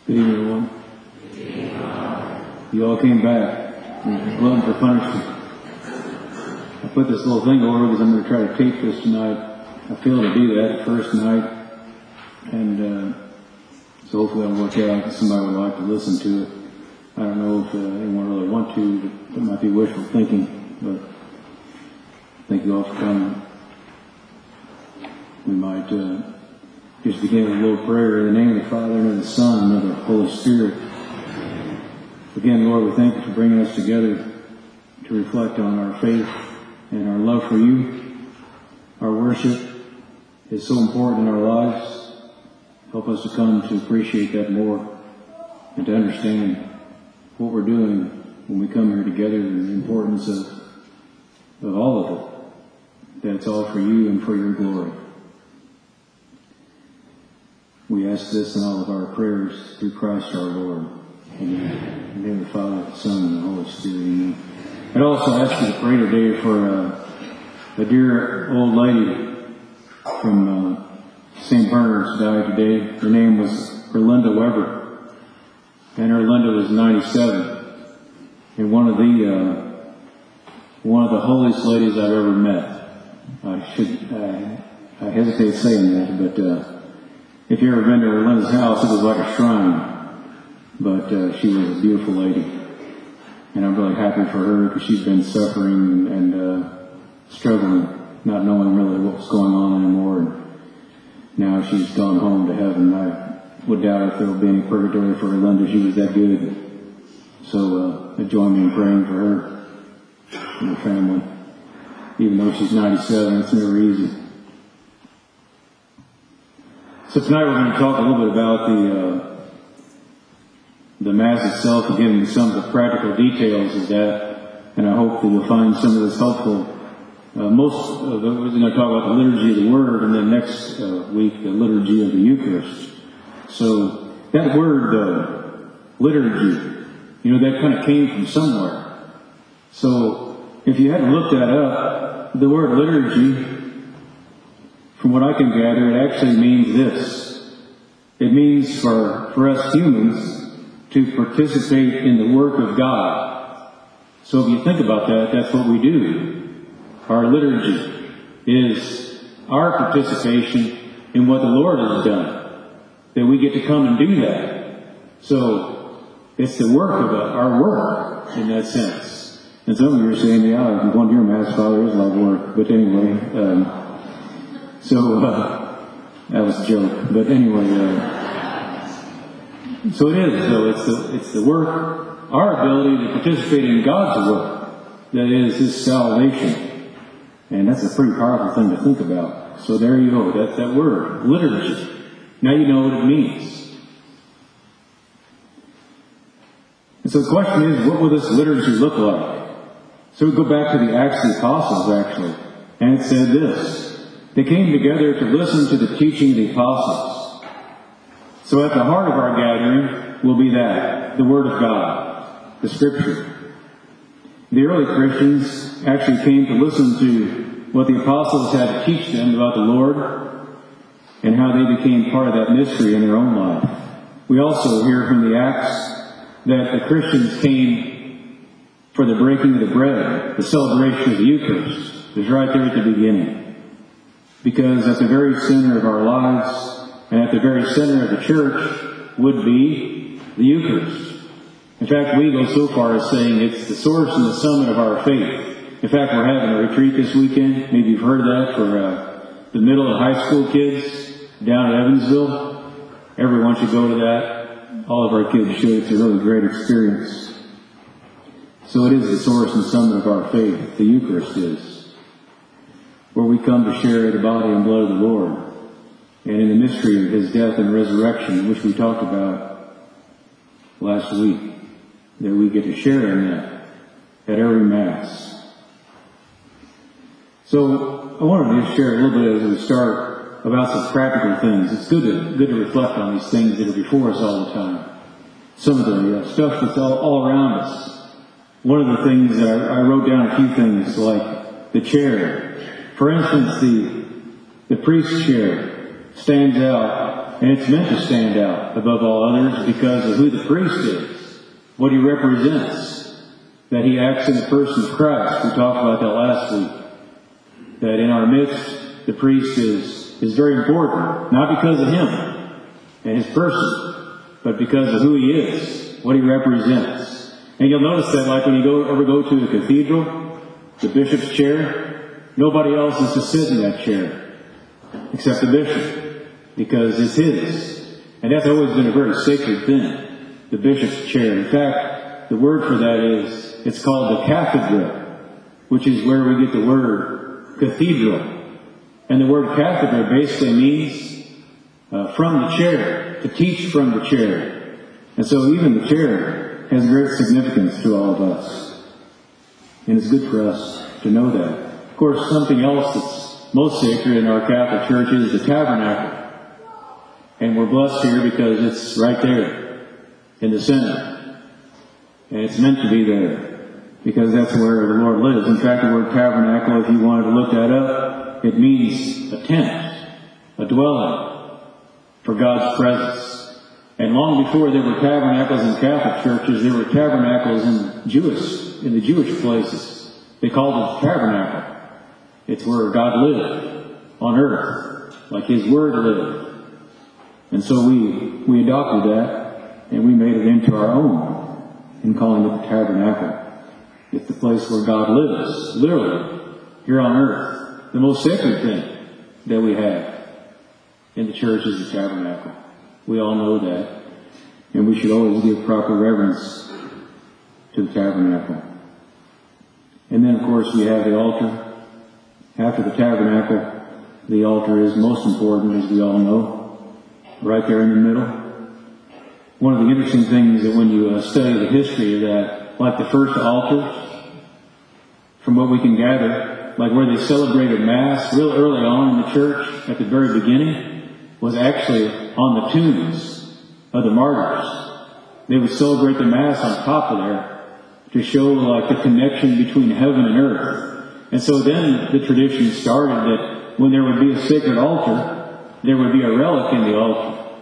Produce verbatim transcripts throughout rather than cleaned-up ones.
Good evening, everyone. You all came back. Glutton for punishment. I put this little thing over because I'm going to try to tape this tonight. I failed to do that the first night, and uh, so hopefully it'll work out. Somebody would like to listen to it. I don't know if uh, anyone really want to, but it might be wishful thinking. But thank you all for coming. We might uh, just begin with a little prayer in the name of the Father, and of the Son, and of the Holy Spirit. Again, Lord, we thank you for bringing us together to reflect on our faith and our love for you. Our worship is so important in our lives. Help us to come to appreciate that more and to understand what we're doing when we come here together and the importance of, of all of it. That it's all for you and for your glory. We ask this in all of our prayers through Christ our Lord. Amen. In the name of the Father, the Son, and the Holy Spirit. Amen. I'd also ask you to pray today for uh, a dear old lady from uh, Saint Bernard's died today. Her name was Erlinda Weber, and Erlinda was ninety-seven, and one of the uh, one of the holiest ladies I've ever met. I should I, I hesitate saying that, but uh, if you've ever been to Erlinda's house, it was like a shrine. But uh, she was a beautiful lady, and I'm really happy for her because she's been suffering and uh, struggling, not knowing really what was going on anymore. And now she's gone home to heaven. I would doubt if there will be any purgatory for Erlinda. She was that good. So uh, join me in praying for her and her family. Even though she's ninety-seven, it's never easy. So tonight we're going to talk a little bit about the uh, the Mass itself, and getting some of the practical details of that, and I hope that you'll find some of this helpful. Uh, most of it, we're going to talk about the liturgy of the Word, and then next uh, week the liturgy of the Eucharist. So that word, uh, liturgy, you know, that kind of came from somewhere. So if you hadn't looked that up, the word liturgy, from what I can gather, it actually means this. It means for, for us humans to participate in the work of God. So if you think about that, that's what we do. Our liturgy is our participation in what the Lord has done. That we get to come and do that. So it's the work of our work in that sense. And some of you are saying, yeah, if you want your Mass, Father, is like work. But anyway, um, so uh, that was a joke. But anyway, uh, So it is, though. It's the, it's the work, our ability to participate in God's work, that is His salvation. And that's a pretty powerful thing to think about. So there you go, that's that word, liturgy. Now you know what it means. And so the question is, what will this liturgy look like? So we go back to the Acts of the Apostles, actually. And it said this: they came together to listen to the teaching of the Apostles. So at the heart of our gathering will be that, the Word of God, the Scripture. The early Christians actually came to listen to what the apostles had to teach them about the Lord and how they became part of that mystery in their own life. We also hear from the Acts that the Christians came for the breaking of the bread, the celebration of the Eucharist. It was right there at the beginning. Because at the very center of our lives, and at the very center of the church, would be the Eucharist. In fact, we go so far as saying it's the source and the summit of our faith. In fact, we're having a retreat this weekend. Maybe you've heard of that for uh, the middle and high school kids down at Evansville. Everyone should go to that. All of our kids should. It's a really great experience. So it is the source and summit of our faith. The Eucharist is. Where we come to share the body and blood of the Lord. And in the mystery of His death and resurrection, which we talked about last week, that we get to share in that at every Mass. So I wanted to just share a little bit as we start about some practical things. It's good to good to reflect on these things that are before us all the time. Some of the uh, stuff that's all, all around us. One of the things that I, I wrote down a few things like the chair. For instance, the the priest's chair stands out And it's meant to stand out above all others because of who the priest is, what he represents, that he acts in the person of Christ. We talked about that last week. That in our midst, the priest is, is very important, not because of him and his person, but because of who he is, what he represents. And you'll notice that like when you go ever go to the cathedral, the bishop's chair, nobody else is to sit in that chair except the bishop, because it's his. And that's always been a very sacred thing, the bishop's chair. In fact, the word for that is, it's called the cathedra, which is where we get the word cathedral. And the word cathedra basically means uh, from the chair, to teach from the chair. And so even the chair has great significance to all of us. And it's good for us to know that. Of course, something else that's most sacred in our Catholic Church is the tabernacle. And we're blessed here because it's right there in the center. And it's meant to be there because that's where the Lord lives. In fact, the word tabernacle, if you wanted to look that up, it means a tent, a dwelling for God's presence. And long before there were tabernacles in Catholic churches, there were tabernacles in Jewish, in the Jewish places. They called it the tabernacle. It's where God lived on earth, like His Word lived. And so we, we adopted that, and we made it into our own in calling it the tabernacle. It's the place where God lives, literally, here on earth. The most sacred thing that we have in the church is the tabernacle. We all know that. And we should always give proper reverence to the tabernacle. And then, of course, we have the altar. After the tabernacle, the altar is most important, as we all know, right there in the middle. One of the interesting things that when you uh, study the history of that, like the first altars, from what we can gather, like where they celebrated Mass real early on in the church, at the very beginning, was actually on the tombs of the martyrs. They would celebrate the Mass on top of there to show like the connection between heaven and earth. And so then the tradition started that when there would be a sacred altar, there would be a relic in the altar.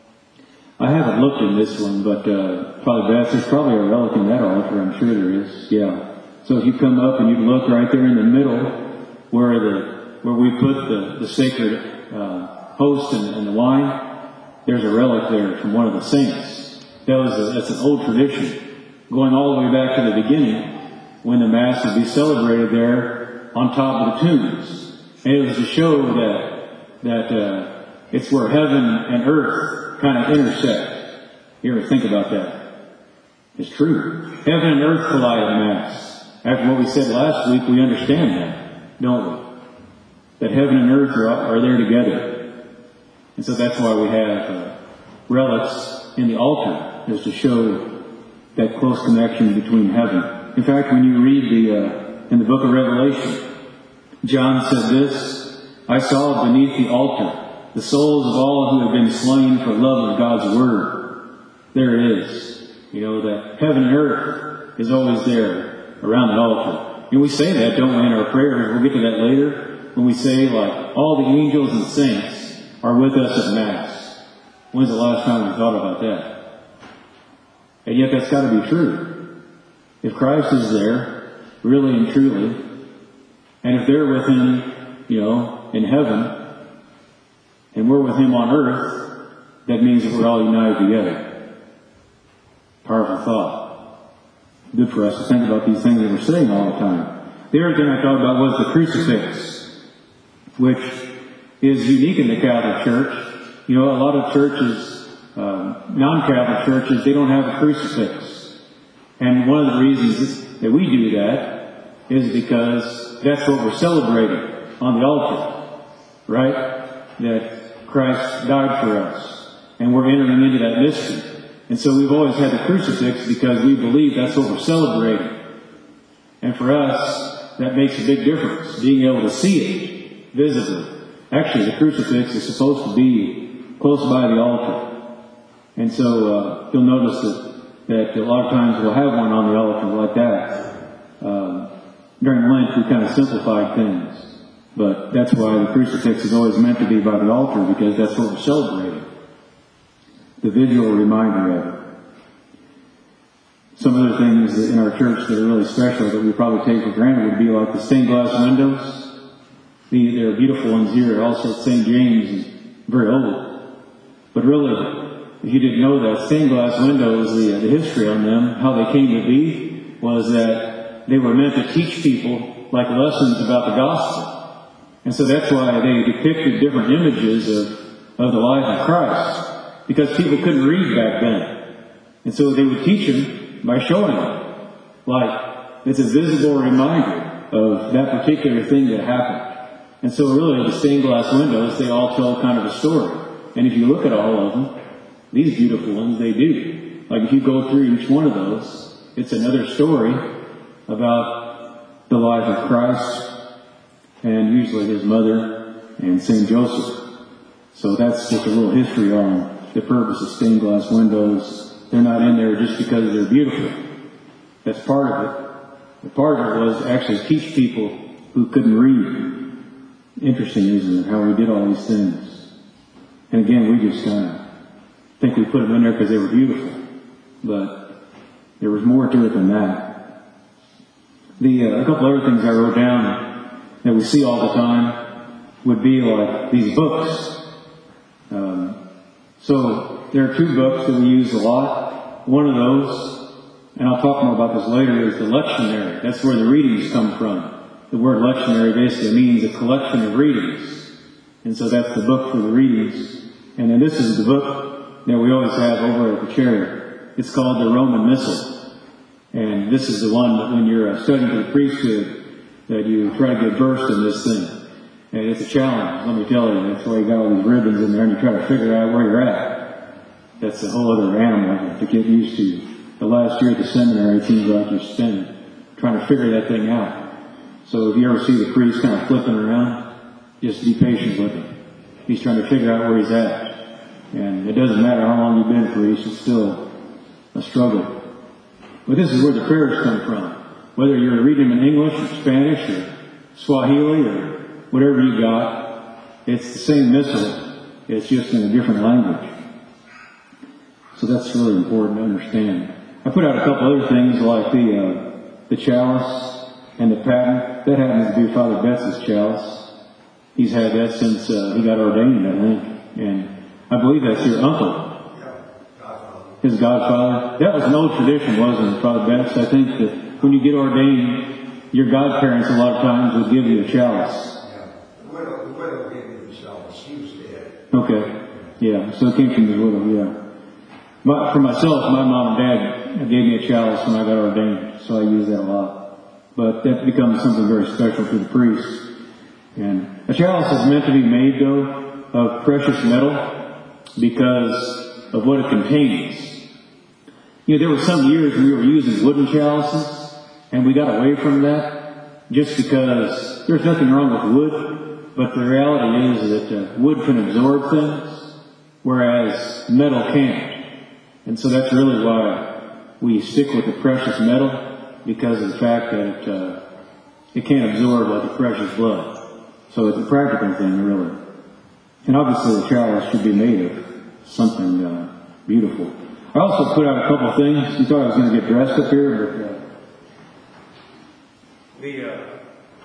I haven't looked in this one, but uh, probably best. There's probably a relic in that altar. I'm sure there is. Yeah. So if you come up and you look right there in the middle, where the where we put the the sacred uh, host and, and the wine, there's a relic there from one of the saints. That was a, that's an old tradition, going all the way back to the beginning, when the Mass would be celebrated there on top of the tombs. And it was to show that that uh, it's where heaven and earth kind of intersect. You ever think about that? It's true. Heaven and earth collide in Mass. After what we said last week, we understand that, don't we? That heaven and earth are, are there together. And so that's why we have uh, relics in the altar, is to show that close connection between heaven. In fact, when you read the uh, in the book of Revelation, John said this, I saw beneath the altar the souls of all who have been slain for love of God's Word. There it is. You know, that heaven and earth is always there around the altar. And we say that, don't we, in our prayers? We'll get to that later. When we say, like, all the angels and saints are with us at Mass. When's the last time we thought about that? And yet that's got to be true. If Christ is there, really and truly, and if they're with Him, you know, in heaven, and we're with Him on earth, that means that we're all united together. Powerful thought. Good for us to think about these things that we're saying all the time. The other thing I thought about was the crucifix, which is unique in the Catholic Church. You know, a lot of churches, um, non-Catholic churches, they don't have a crucifix. And one of the reasons that we do that is because that's what we're celebrating on the altar, right? That Christ died for us, and we're entering into that mystery. And so we've always had the crucifix because we believe that's what we're celebrating. And for us, that makes a big difference, being able to see it visibly. Actually, the crucifix is supposed to be close by the altar. And so uh, you'll notice that, that a lot of times we'll have one on the altar like that. Um, during Lent, we kind of simplified things. But that's why the crucifix is always meant to be by the altar, because that's what we're celebrating. the visual reminder of it. Some other things that in our church that are really special that we probably take for granted would be like the stained glass windows. The, they're beautiful ones here. Also at Saint James is very old. But really, if you didn't know that, stained glass windows, the, the history on them, how they came to be, was that they were meant to teach people like lessons about the gospel. And so that's why they depicted different images of, of the life of Christ, because people couldn't read back then. And so they would teach them by showing them. Like, it's a visible reminder of that particular thing that happened. And so really, the stained glass windows, they all tell kind of a story. And if you look at all of them, these beautiful ones, they do. Like if you go through each one of those, it's another story about the life of Christ, and usually his mother and Saint Joseph. So that's just a little history on the purpose of stained glass windows. They're not in there just because they're beautiful. That's part of it. The part of it was actually teach people who couldn't read. Interesting, isn't it, how we did all these things. And again, we just kind of think we put them in there because they were beautiful. But there was more to it than that. The uh, a couple other things I wrote down that we see all the time would be like these books. Um, so there are two books that we use a lot. One of those, and I'll talk more about this later, is the lectionary. That's where the readings come from. The word lectionary basically means a collection of readings. And so that's the book for the readings. And then this is the book that we always have over at the chair. It's called the Roman Missal. And this is the one that when you're studying for the priesthood, that you try to get versed in this thing. And it's a challenge, let me tell you. That's why you got all these ribbons in there and you try to figure out where you're at. That's a whole other animal to get used to. The last year at the seminary, it seems like you spend trying to figure that thing out. So if you ever see the priest kind of flipping around, just be patient with him. He's trying to figure out where he's at. And it doesn't matter how long you've been a priest, it's still a struggle. But this is where the prayers come from. Whether you're reading them in English or Spanish or Swahili or whatever you got, it's the same missal. It's just in a different language. So that's really important to understand. I put out a couple other things like the uh, the chalice and the paten. That happens to be Father Betts' chalice. He's had that since uh, he got ordained, I think. And I believe that's your uncle. His godfather. That was an old tradition, wasn't it, Father Betts? I think that when you get ordained, your godparents a lot of times would give you a chalice. Yeah. The widow, the widow gave me the chalice. She was dead. Okay. Yeah. So it came from his widow, yeah. But for myself, my mom and dad gave me a chalice when I got ordained, so I use that a lot. But that becomes something very special to the priest. And a chalice is meant to be made, though, of precious metal because of what it contains. You know, there were some years when we were using wooden chalices, and we got away from that just because there's nothing wrong with wood, but the reality is that uh, wood can absorb things, whereas metal can't. And so that's really why we stick with the precious metal, because of the fact that it, uh, it can't absorb like the precious blood. So it's a practical thing, really. And obviously the chalice should be made of something uh, beautiful. I also put out a couple of things. You thought I was going to get dressed up here, but uh, the uh,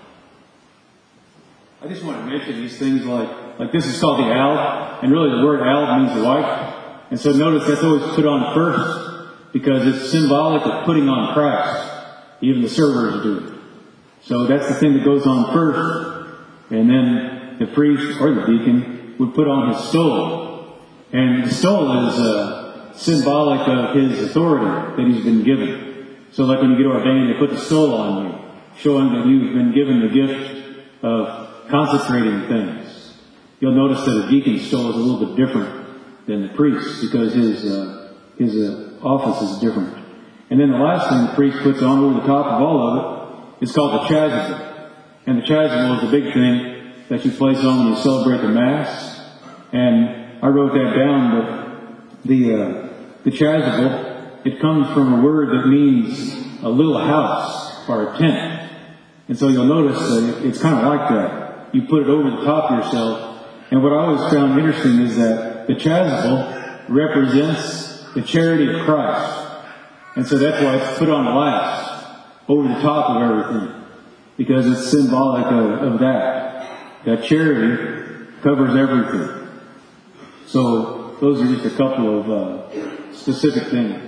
I just want to mention these things like like this is called the alb, and really the word alb means white. And so notice that's always put on first because it's symbolic of putting on Christ. Even the servers do it. So that's the thing that goes on first. And then the priest or the deacon would put on his stole. And the stole is uh, symbolic of his authority that he's been given. So like when you get ordained, they put the stole on you, showing that you've been given the gift of consecrating things. You'll notice that a deacon's stole is a little bit different than the priest's because his, uh, his uh, office is different. And then the last thing the priest puts on over the top of all of it is called the chasuble. And the chasuble is the big thing that you place on when you celebrate the Mass. And I wrote that down, but the, uh, the chasuble, it comes from a word that means a little house or a tent. And so you'll notice that it's kind of like that. You put it over the top of yourself. And what I always found interesting is that the chasuble represents the charity of Christ. And so that's why it's put on last, over the top of everything. Because it's symbolic of, of that. That charity covers everything. So those are just a couple of uh, specific things.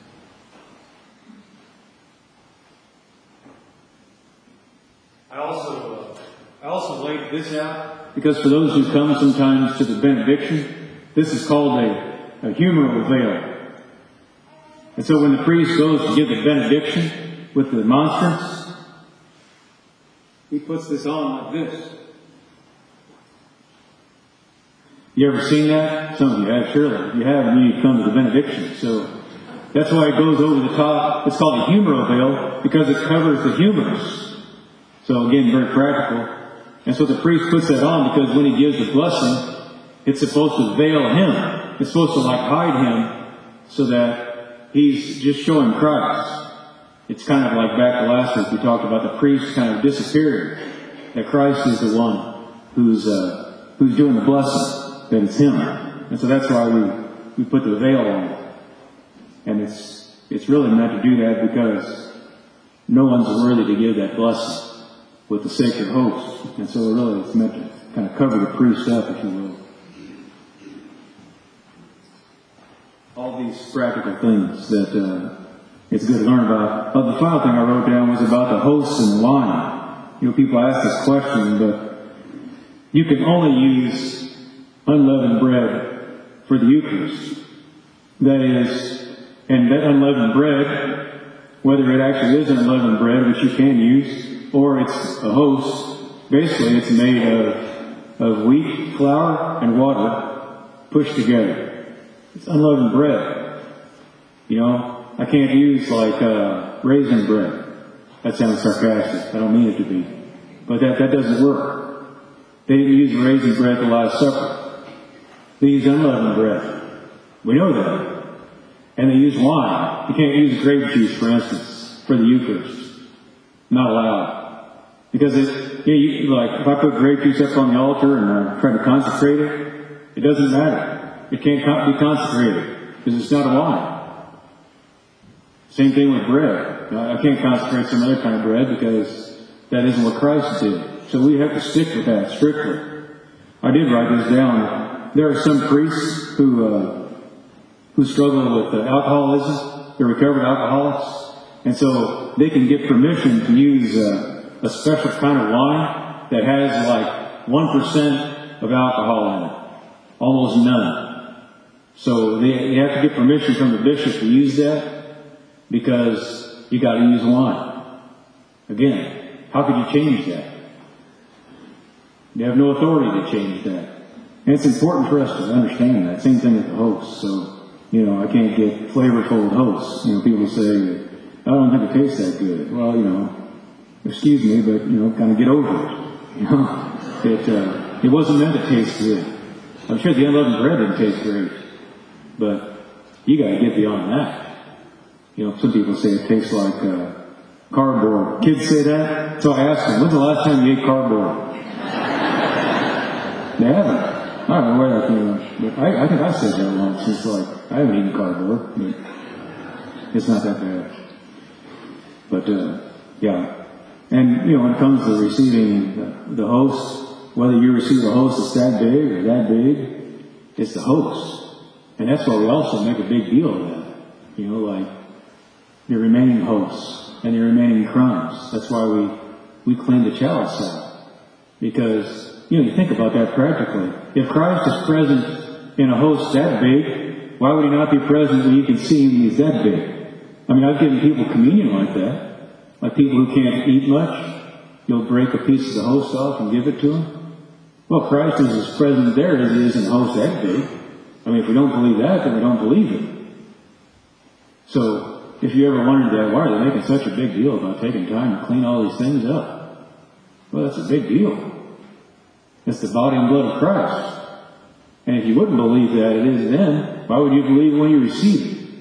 I also, uh, I also laid this out because for those who come sometimes to the benediction, this is called a, a humeral veil. And so when the priest goes to give the benediction with the monstrance, he puts this on like this. You ever seen that? Some of you have, surely. If you haven't, you need to come to the benediction. So that's why it goes over the top. It's called a humeral veil because it covers the humerus. So again, very practical. And so the priest puts that on because when he gives the blessing, it's supposed to veil him. It's supposed to like hide him so that he's just showing Christ. It's kind of like back to last week we talked about the priest kind of disappearing. That Christ is the one who's uh, who's doing the blessing. That it's him. And so that's why we, we put the veil on. And it's it's really meant to do that because no one's worthy to give that blessing with the sacred host. And so really it's meant to kind of cover the priest up, if you will. All these practical things that uh, it's good to learn about. Uh, the final thing I wrote down was about the host and the wine. You know, people ask this question, but you can only use unleavened bread for the Eucharist. That is, and that unleavened bread, whether it actually is an unleavened bread, which you can use, or it's a host, basically it's made of, of wheat, flour, and water pushed together. It's unleavened bread. You know, I can't use like uh, raisin bread. That sounds sarcastic. I don't mean it to be. But that, that doesn't work. They didn't use raisin bread at the Last Supper. They use unleavened bread. We know that. And they use wine. You can't use grape juice, for instance, for the Eucharist. Not allowed. Because it, you know, you, like, if I put grape juice up on the altar and I try to consecrate it, it doesn't matter. It can't be consecrated because it's not a wine. Same thing with bread. I can't consecrate some other kind of bread because that isn't what Christ did. So we have to stick with that strictly. I did write this down. There are some priests who uh, who struggle with uh, alcoholism. They're recovered alcoholics. And so they can get permission to use uh, a special kind of wine that has like one percent of alcohol in it. Almost none. So they, they have to get permission from the bishop to use that because you got to use wine. Again, how could you change that? You have no authority to change that. And it's important for us to understand that. Same thing with the host. So, you know, I can't get flavorful with hosts. You know, people say, I don't think it tastes that good. Well, you know, excuse me, but, you know, kind of get over it. You know, it, uh, it wasn't meant to taste good. I'm sure the unleavened bread didn't taste great. But you got to get beyond that. You know, some people say it tastes like uh, cardboard. Kids say that. So I asked them, when's the last time you ate cardboard? They haven't. I don't know where that came from. I, I think I said that once. It's like, I haven't eaten cardboard, but it's not that bad. But, uh, yeah. And, you know, when it comes to receiving the, the host, whether you receive a host that's that big or that big, it's the host. And that's why we also make a big deal of that. You know, like the remaining hosts and the remaining crumbs. That's why we, we clean the chalice out. Because, you know, you think about that practically. If Christ is present in a host that big, why would he not be present when you can see him he's that big? I mean, I've given people communion like that. Like people who can't eat much, you'll break a piece of the host off and give it to them. Well, Christ is as present there as he is in a host that big. I mean, if we don't believe that, then we don't believe it. So, if you ever wondered that, why are they making such a big deal about taking time to clean all these things up? Well, that's a big deal. It's the body and blood of Christ. And if you wouldn't believe that it is then, why would you believe it when you receive it?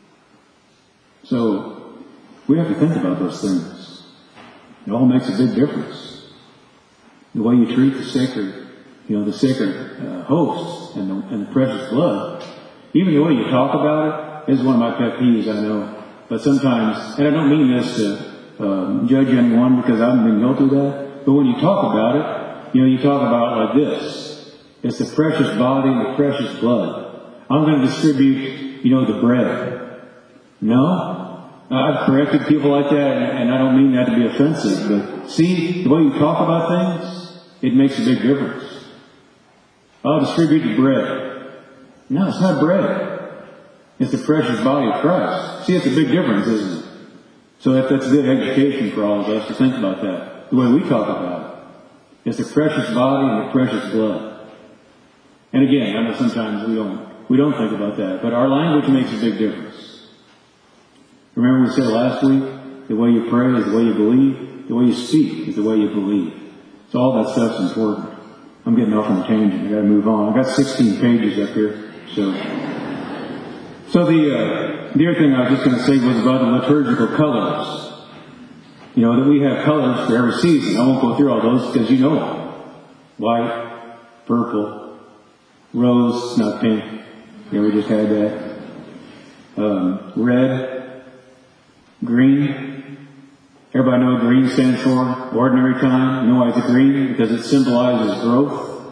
So, we have to think about those things. It all makes a big difference. The way you treat the sacred, you know, the sacred uh, hosts and the, and the precious blood even the way you talk about it is one of my pet peeves, I know. But sometimes, and I don't mean this to um, judge anyone because I haven't been guilty of that, but when you talk about it, you know, you talk about it like this. It's the precious body and the precious blood. I'm going to distribute, you know, the bread. No? I've corrected people like that, and I don't mean that to be offensive, but see, the way you talk about things, it makes a big difference. I'll distribute the bread. No, it's not bread. It's the precious body of Christ. See, it's a big difference, isn't it? So if that's good education for all of us to think about that, the way we talk about it. It's the precious body and the precious blood. And again, I know sometimes we don't we don't think about that, but our language makes a big difference. Remember we said last week, the way you pray is the way you believe, the way you speak is the way you believe. So all that stuff's important. I'm getting off on a tangent. I gotta move on. I've got sixteen pages up here, so So the, uh, the other thing I was just going to say was about the liturgical colors. You know, that we have colors for every season. I won't go through all those because you know them. White, purple, rose, not pink. You know, we just had that. Um, red, green. Everybody know what green stands for? Ordinary time. You know why it's green? Because it symbolizes growth.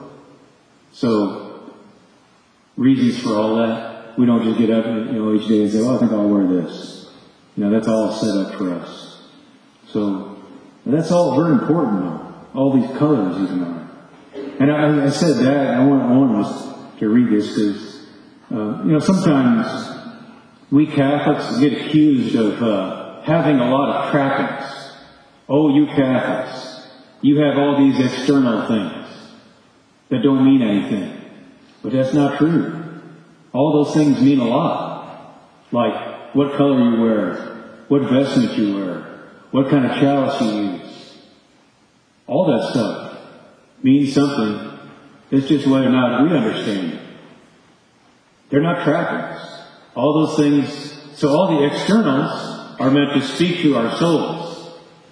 So, reasons for all that. We don't just get up, you know, each day and say, "Oh, I think I'll wear this." You know, that's all set up for us. So that's all very important, though. All these colors, even are. And I, I said that. And I want, I want us to read this because, uh, you know, sometimes we Catholics get accused of uh, having a lot of trappings. Oh, you Catholics, you have all these external things that don't mean anything. But that's not true. All those things mean a lot. Like what color you wear, what vestment you wear, what kind of chalice you use. All that stuff means something. It's just whether or not we understand it. They're not trappings. All those things, so all the externals are meant to speak to our souls.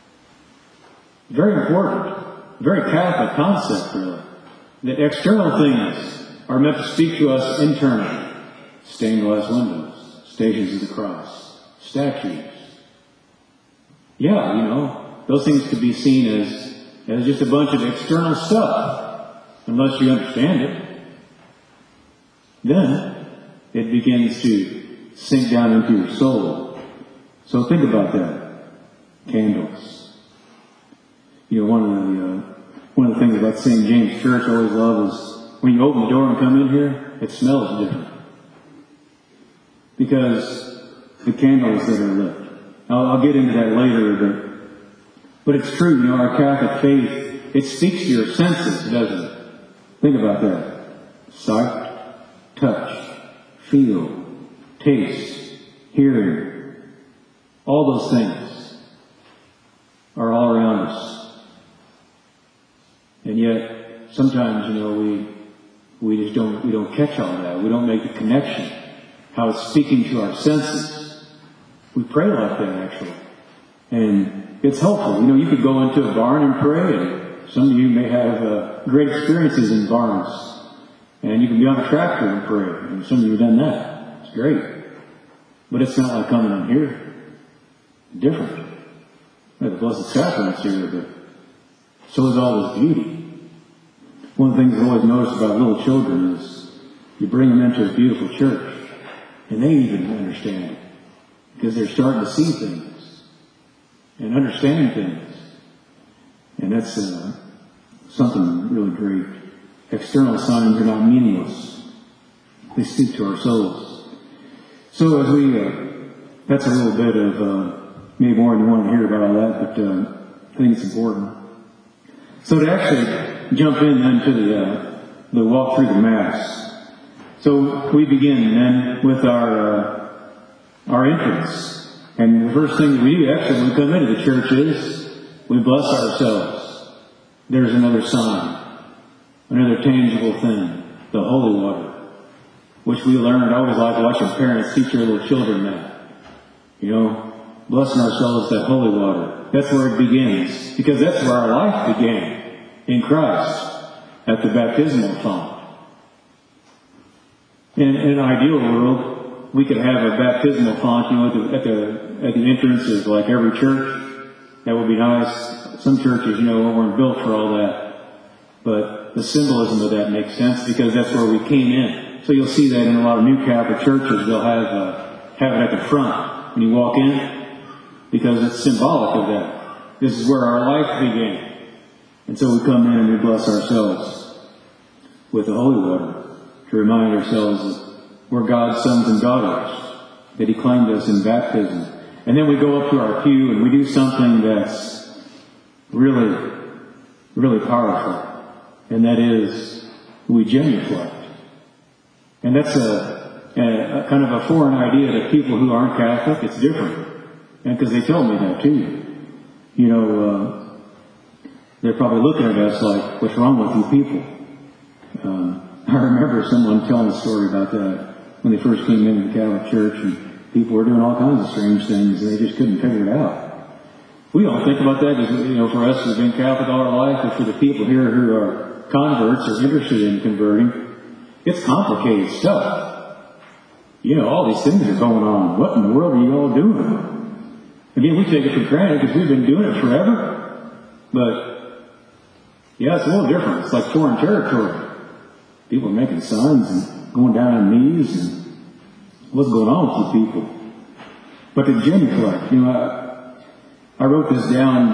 Very important. Very Catholic concept, really. The external things are meant to speak to us internally. Stained glass windows, Stations of the Cross, statues. Yeah, you know, those things could be seen as, as just a bunch of external stuff, unless you understand it. Then, it begins to sink down into your soul. So think about that. Candles. You know, one of the, uh, one of the things about Saint James Church I always love is when you open the door and come in here, it smells different. Because the candles that are lit. I'll, I'll get into that later, but, but it's true, you know, our Catholic faith, it speaks to your senses, doesn't it? Think about that. Sight, touch, feel, taste, hearing. All those things are all around us. And yet, sometimes, you know, we, we just don't, we don't catch all that. We don't make the connection. How it's speaking to our senses. We pray like that, actually. And it's helpful. You know, you could go into a barn and pray, and some of you may have uh, great experiences in barns. And you can be on a tractor and pray, and some of you have done that. It's great. But it's not like coming in here. Different. We have the Blessed Sacrament's here, but so is all this beauty. One of the things I've always noticed about little children is you bring them into a beautiful church, and they even understand it. Because they're starting to see things. And understand things. And that's uh, something really great. External signs are not meaningless. They speak to our souls. So as we, uh, that's a little bit of, uh, maybe more than you want to hear about all that, but uh, I think it's important. So to actually jump in then to the, uh, the walk through the Mass. So we begin then with our uh, our entrance, and the first thing we do actually when we come into the church is we bless ourselves. There's another sign, another tangible thing, the holy water, which we learned. I always like watching parents teach their little children that. You know, blessing ourselves with that holy water. That's where it begins, because that's where our life began in Christ at the baptismal font. And, in an ideal world, we could have a baptismal font, you know, at the, at the, at the entrance of like every church. That would be nice. Some churches, you know, weren't built for all that. But the symbolism of that makes sense because that's where we came in. So you'll see that in a lot of New Catholic churches, they'll have, uh, have it at the front when you walk in because it's symbolic of that. This is where our life began. And so we come in and we bless ourselves with the holy water to remind ourselves that we're God's sons and daughters, that He claimed us in baptism. And then we go up to our pew and we do something that's really, really powerful. And that is, we genuflect. And that's a, a, a kind of a foreign idea to people who aren't Catholic. It's different. And because they told me that too. You know, uh, they're probably looking at us like, what's wrong with you people? Um, I remember someone telling a story about that when they first came into the Catholic Church, and people were doing all kinds of strange things, and they just couldn't figure it out. We don't think about that because, you know, for us who've been Catholic all our life, but for the people here who are converts or interested in converting, it's complicated stuff. You know, all these things are going on. What in the world are you all doing? Again, we take it for granted because we've been doing it forever. But, yeah, it's a little different. It's like foreign territory. People are making signs and going down on knees and what's going on with you people? But the genuflect, you know, I, I wrote this down,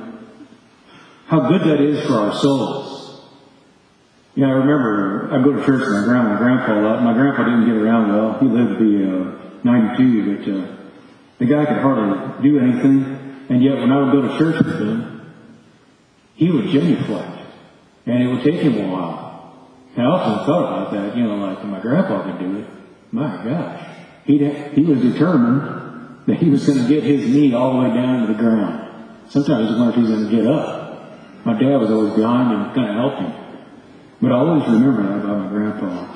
but how good that is for our souls. You know, I remember I go to church with my grandma and grandpa a lot. My grandpa didn't get around well. He lived to be uh, ninety-two, but uh, the guy could hardly do anything. And yet when I would go to church with him, he would genuflect. And it would take him a while. And I often thought about that, you know, like if my grandpa could do it, my gosh. He'd, he was determined that he was going to get his knee all the way down to the ground. Sometimes I wonder if he was going to get up. My dad was always behind him, kind of helping. But I always remember that about my grandpa.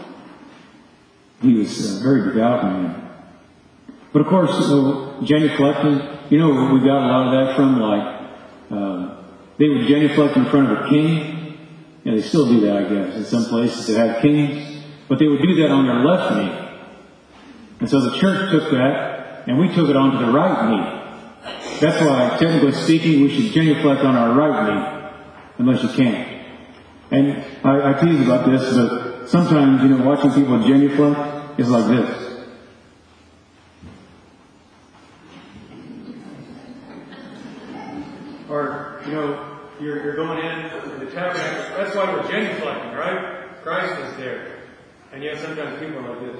He was a very devout man. But of course, you know, genuflecting, you know, we got a lot of that from, like, uh, they would genuflect in front of a king. And they still do that, I guess, in some places that have kings. But they would do that on their left knee. And so the church took that, and we took it onto the right knee. That's why, technically speaking, we should genuflect on our right knee, unless you can't. And I, I tease about this, but sometimes, you know, watching people genuflect is like this. Or, you know, you're, you're going in to the tabernacle. That's why we're genuflecting, right? Christ is there. And yet sometimes people are like this.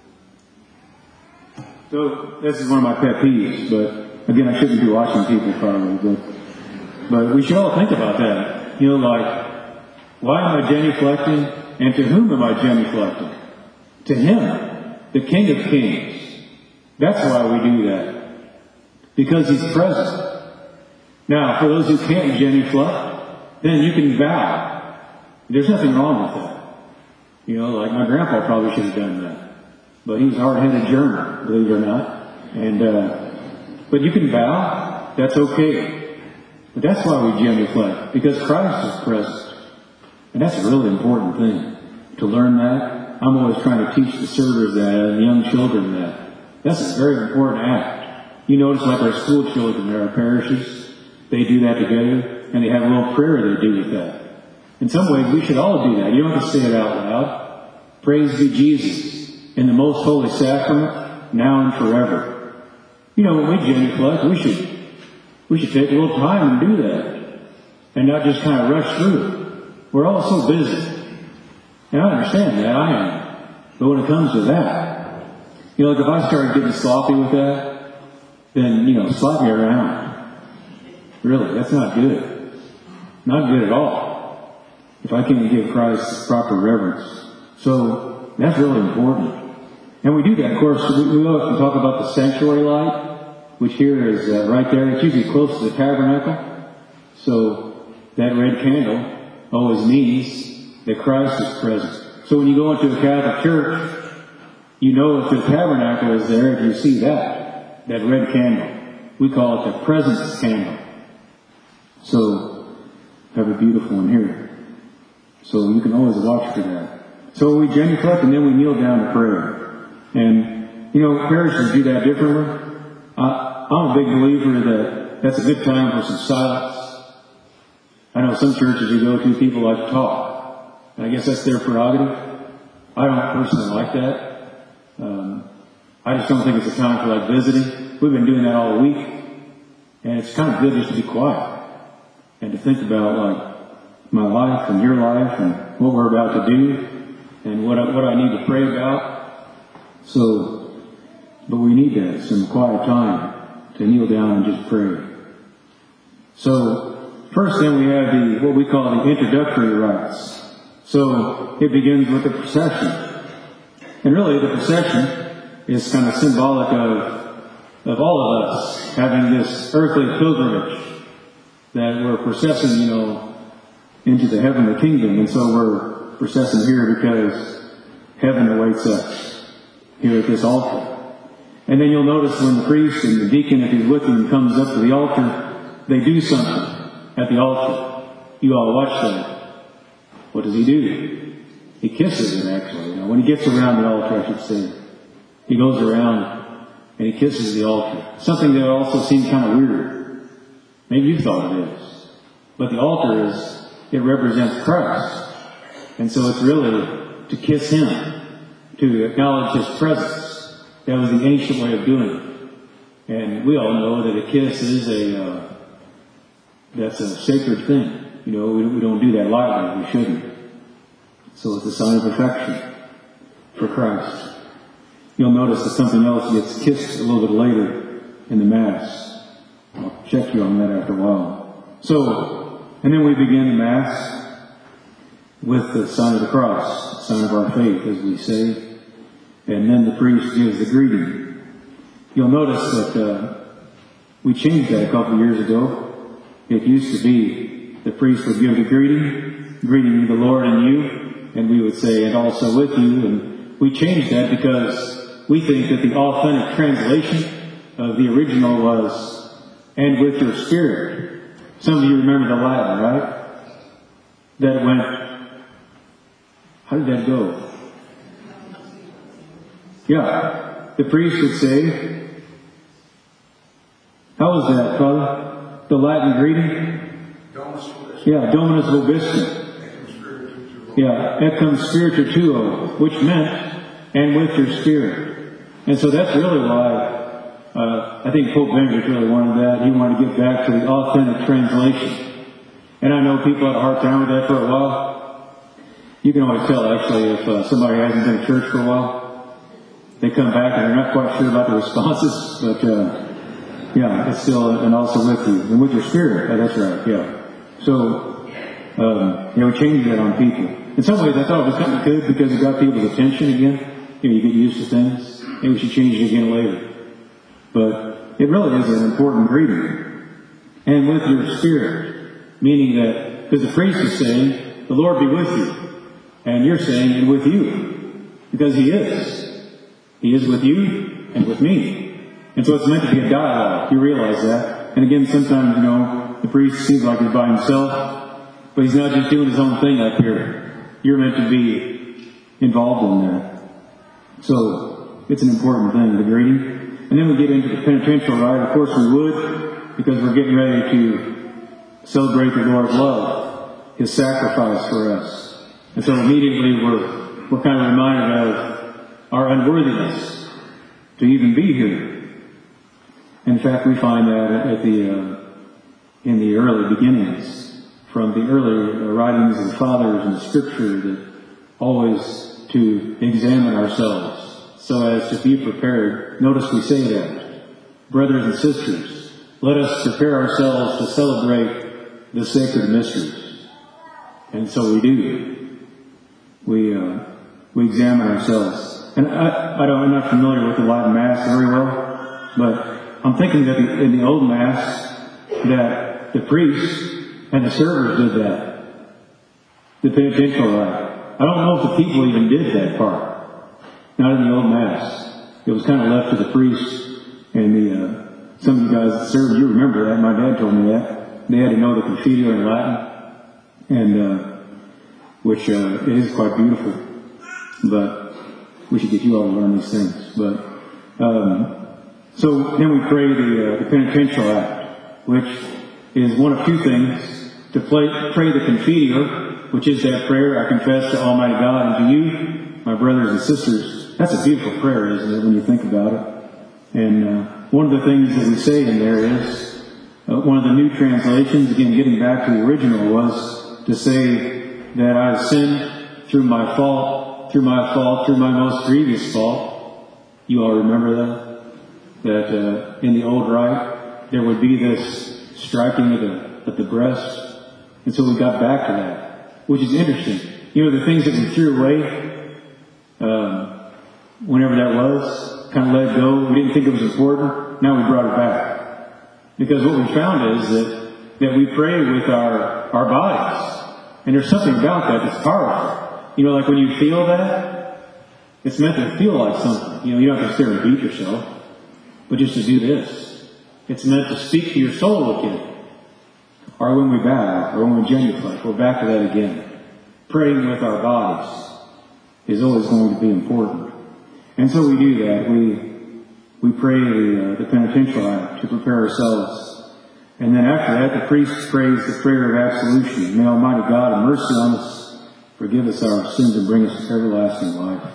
So this is one of my pet peeves, but again, I shouldn't be watching people probably, but, but we should all think about that. You know, like, why am I genuflecting? And to whom am I genuflecting? To Him, the King of Kings. That's why we do that. Because He's present. Now, for those who can't genuflect, then you can vow. There's nothing wrong with that. You know, like my grandpa probably should have done that. But he was a hard-headed German, believe it or not. And, uh, but you can vow. That's okay. But that's why we genuflect. Because Christ is present. And that's a really important thing. To learn that. I'm always trying to teach the servers that and the young children that. That's a very important act. You notice like our school children in our parishes, they do that together, and they have a little prayer they do with that. In some ways, we should all do that. You don't have to say it out loud. Praise be Jesus in the most holy sacrament, now and forever. You know, when we genuflect, we should, we should take a little time and do that. And not just kind of rush through it. We're all so busy. And I understand that, I am. But when it comes to that, you know, like if I started getting sloppy with that, then, you know, slap me around. Really, that's not good. Not good at all. If I can't give Christ proper reverence. So, that's really important. And we do that, of course, we, we often talk about the sanctuary light, which here is uh, right there. It's usually close to the tabernacle. So, that red candle always means that Christ is present. So when you go into a Catholic church, you know if the tabernacle is there, if you see that, that red candle. We call it the presence candle. So, have a beautiful one here. So you can always watch for that. So we genuflect and then we kneel down to pray. And, you know, parishes do that differently. I, I'm a big believer that that's a good time for some silence. I know some churches you go to, people like to talk. And I guess that's their prerogative. I don't personally like that. Um, I just don't think it's a time for like visiting. We've been doing that all week. And it's kind of good just to be quiet. And to think about like my life and your life and what we're about to do. And what I, what I need to pray about. So, but we need that, some quiet time to kneel down and just pray. So, first then we have the, what we call the introductory rites. So, it begins with the procession. And really the procession is kind of symbolic of, of all of us having this earthly pilgrimage that we're processing, you know, into the heavenly kingdom. And so we're processing here because heaven awaits us here at this altar. And then you'll notice when the priest and the deacon, if he's looking, comes up to the altar, they do something at the altar. You all watch that. What does he do? He kisses it, actually. You know, when he gets around the altar, I should say. He goes around and he kisses the altar. Something that also seems kind of weird. Maybe you thought it is. But the altar is, it represents Christ. And so it's really to kiss Him, to acknowledge His presence. That was the ancient way of doing it. And we all know that a kiss is a, uh, that's a sacred thing. You know, we, we don't do that lightly. We shouldn't. So it's a sign of affection for Christ. You'll notice that something else gets kissed a little bit later in the Mass. I'll check you on that after a while. So, and then we begin the Mass with the sign of the cross, the sign of our faith, as we say. And then the priest gives the greeting. You'll notice that uh, we changed that a couple of years ago. It used to be the priest would give the greeting, greeting you the Lord and you, and we would say, and also with you. And we changed that because we think that the authentic translation of the original was, and with your spirit. Some of you remember the Latin, right? That went, how did that go? Yeah, the priest would say, how was that, Father? The Latin greeting? Dominus vobiscum. Yeah, Dominus vobiscum. Yeah, et cum spiritu tuo, which meant, and with your spirit. And so that's really why, uh, I think Pope Benedict really wanted that. He wanted to get back to the authentic translation. And I know people had a hard time with that for a while. You can always tell, actually, if uh, somebody hasn't been to church for a while. They come back and they're not quite sure about the responses, but, uh, yeah, it's still, and also with you, and with your spirit. Oh, that's right, yeah. So, um, you know, we changed that on people. In some ways, I thought it was kind of good because it got people's attention again. You know, you get used to things. Maybe we should change it again later. But it really is an important greeting. And with your spirit, meaning that, because the priest is saying, the Lord be with you. And you're saying, and with you. Because He is. He is with you and with me. And so it's meant to be a dialogue. You realize that. And again, sometimes, you know, the priest seems like he's by himself, but he's not just doing his own thing up here. You're meant to be involved in that. So it's an important thing, the greeting. And then we get into the penitential rite. Of course we would, because we're getting ready to celebrate the Lord's love, His sacrifice for us. And so immediately we're, we're kind of reminded of our unworthiness to even be here. In fact, we find that at the uh, in the early beginnings, from the early uh, writings of the fathers and the Scripture, that always to examine ourselves so as to be prepared. Notice we say that, brothers and sisters, let us prepare ourselves to celebrate the sacred mysteries. And so we do. We uh, we examine ourselves. And I, I don't, I'm not familiar with the Latin Mass very well, but I'm thinking that the, in the Old Mass, that the priests and the servers did that. The penitential rite. I don't know if the people even did that part. Not in the Old Mass. It was kind of left to the priests and the, uh, some of you guys that served, you remember that. My dad told me that. They had to know the Confiteor in Latin, and, uh, which, uh, it is quite beautiful. but we should get you all to learn these things. But um, so then we pray the, uh, the penitential act, which is one of two things: to play, pray the Confiteor, which is that prayer, I confess to Almighty God and to you, my brothers and sisters. That's a beautiful prayer, isn't it, when you think about it? And uh, one of the things that we say in there is, uh, one of the new translations, again getting back to the original, was to say that I have sinned through my fault, through my fault, through my most grievous fault. You all remember that? That uh, in the old rite, there would be this striking of the, of the breast. And so we got back to that, which is interesting. You know, the things that we threw away, um, whenever that was, kind of let go, we didn't think it was important, now we brought it back. Because what we found is that, that we pray with our, our bodies. And there's something about that that's powerful. You know, like when you feel that, it's meant to feel like something. You know, you don't have to sit there and beat yourself, but just to do this. It's meant to speak to your soul again. Or when we bow, or when we genuflect, we're back to that again. Praying with our bodies is always going to be important. And so we do that. We we pray the, uh, the penitential act to prepare ourselves. And then after that, the priest prays the prayer of absolution. May Almighty God have mercy on us, forgive us our sins, and bring us to everlasting life.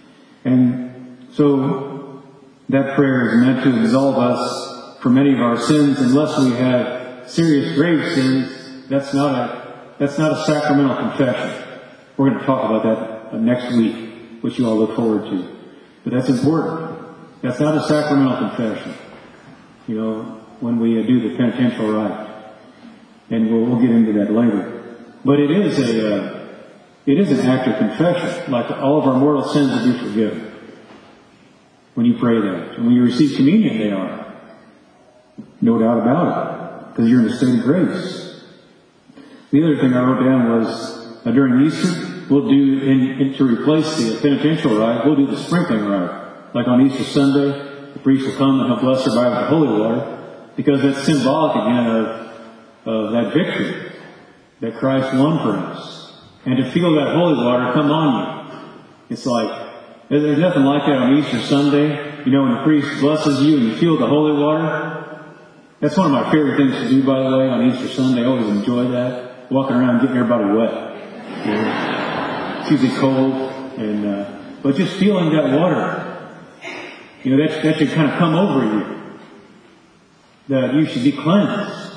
And so that prayer is meant to absolve us from any of our sins, unless we have serious grave sins. That's not a that's not a sacramental confession. We're going to talk about that next week, which you all look forward to. But that's important. That's not a sacramental confession. You know, when we uh, do the penitential rite, and we'll, we'll get into that later. But it is a uh, it is an act of confession. Like all of our mortal sins will be forgiven when you pray that. And when you receive communion, they are. No doubt about it, because you're in a state of grace. The other thing I wrote down was uh, during Easter, we'll do, in, in, to replace the penitential rite, we'll do the sprinkling rite. Like on Easter Sunday, the priest will come and he'll bless her by with the holy water, because that's symbolic again of, of that victory that Christ won for us. And to feel that holy water come on you. It's like, there's nothing like that on Easter Sunday. You know, when the priest blesses you and you feel the holy water. That's one of my favorite things to do, by the way, on Easter Sunday. I always enjoy that. Walking around getting everybody wet. You know, it's usually cold, and uh, but just feeling that water. You know, that, that should kind of come over you. That you should be cleansed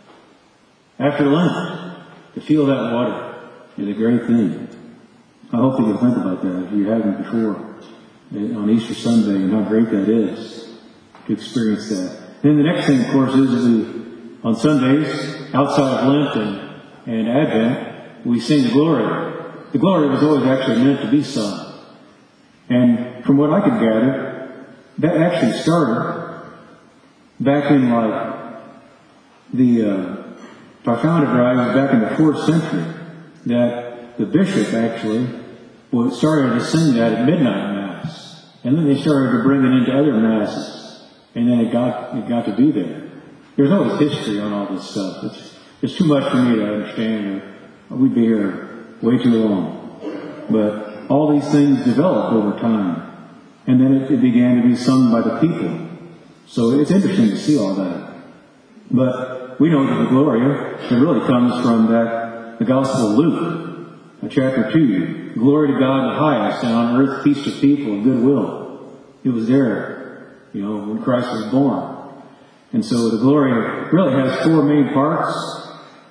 after Lent. To feel that water is a great thing. I hope that you'll think about that if you haven't before on Easter Sunday, and how great that is to experience that. Then the next thing, of course, is we, on Sundays, outside of Lent and, and Advent, we sing the Glory. The Glory was always actually meant to be sung. And from what I could gather, that actually started back in like the, uh, if I found it right, it was back in the fourth century, that the bishop actually was started to sing that at midnight mass. And then they started to bring it into other masses. And then it got, it got to be there. There's always history on all this stuff. It's, it's too much for me to understand. We'd be here way too long. But all these things developed over time. And then it, it began to be sung by the people. So it's interesting to see all that. But we know that the Gloria, it really comes from that, the Gospel of Luke, chapter two. Glory to God in the highest, and on earth peace to people of good will. It was there, you know, when Christ was born. And so the Gloria really has four main parts.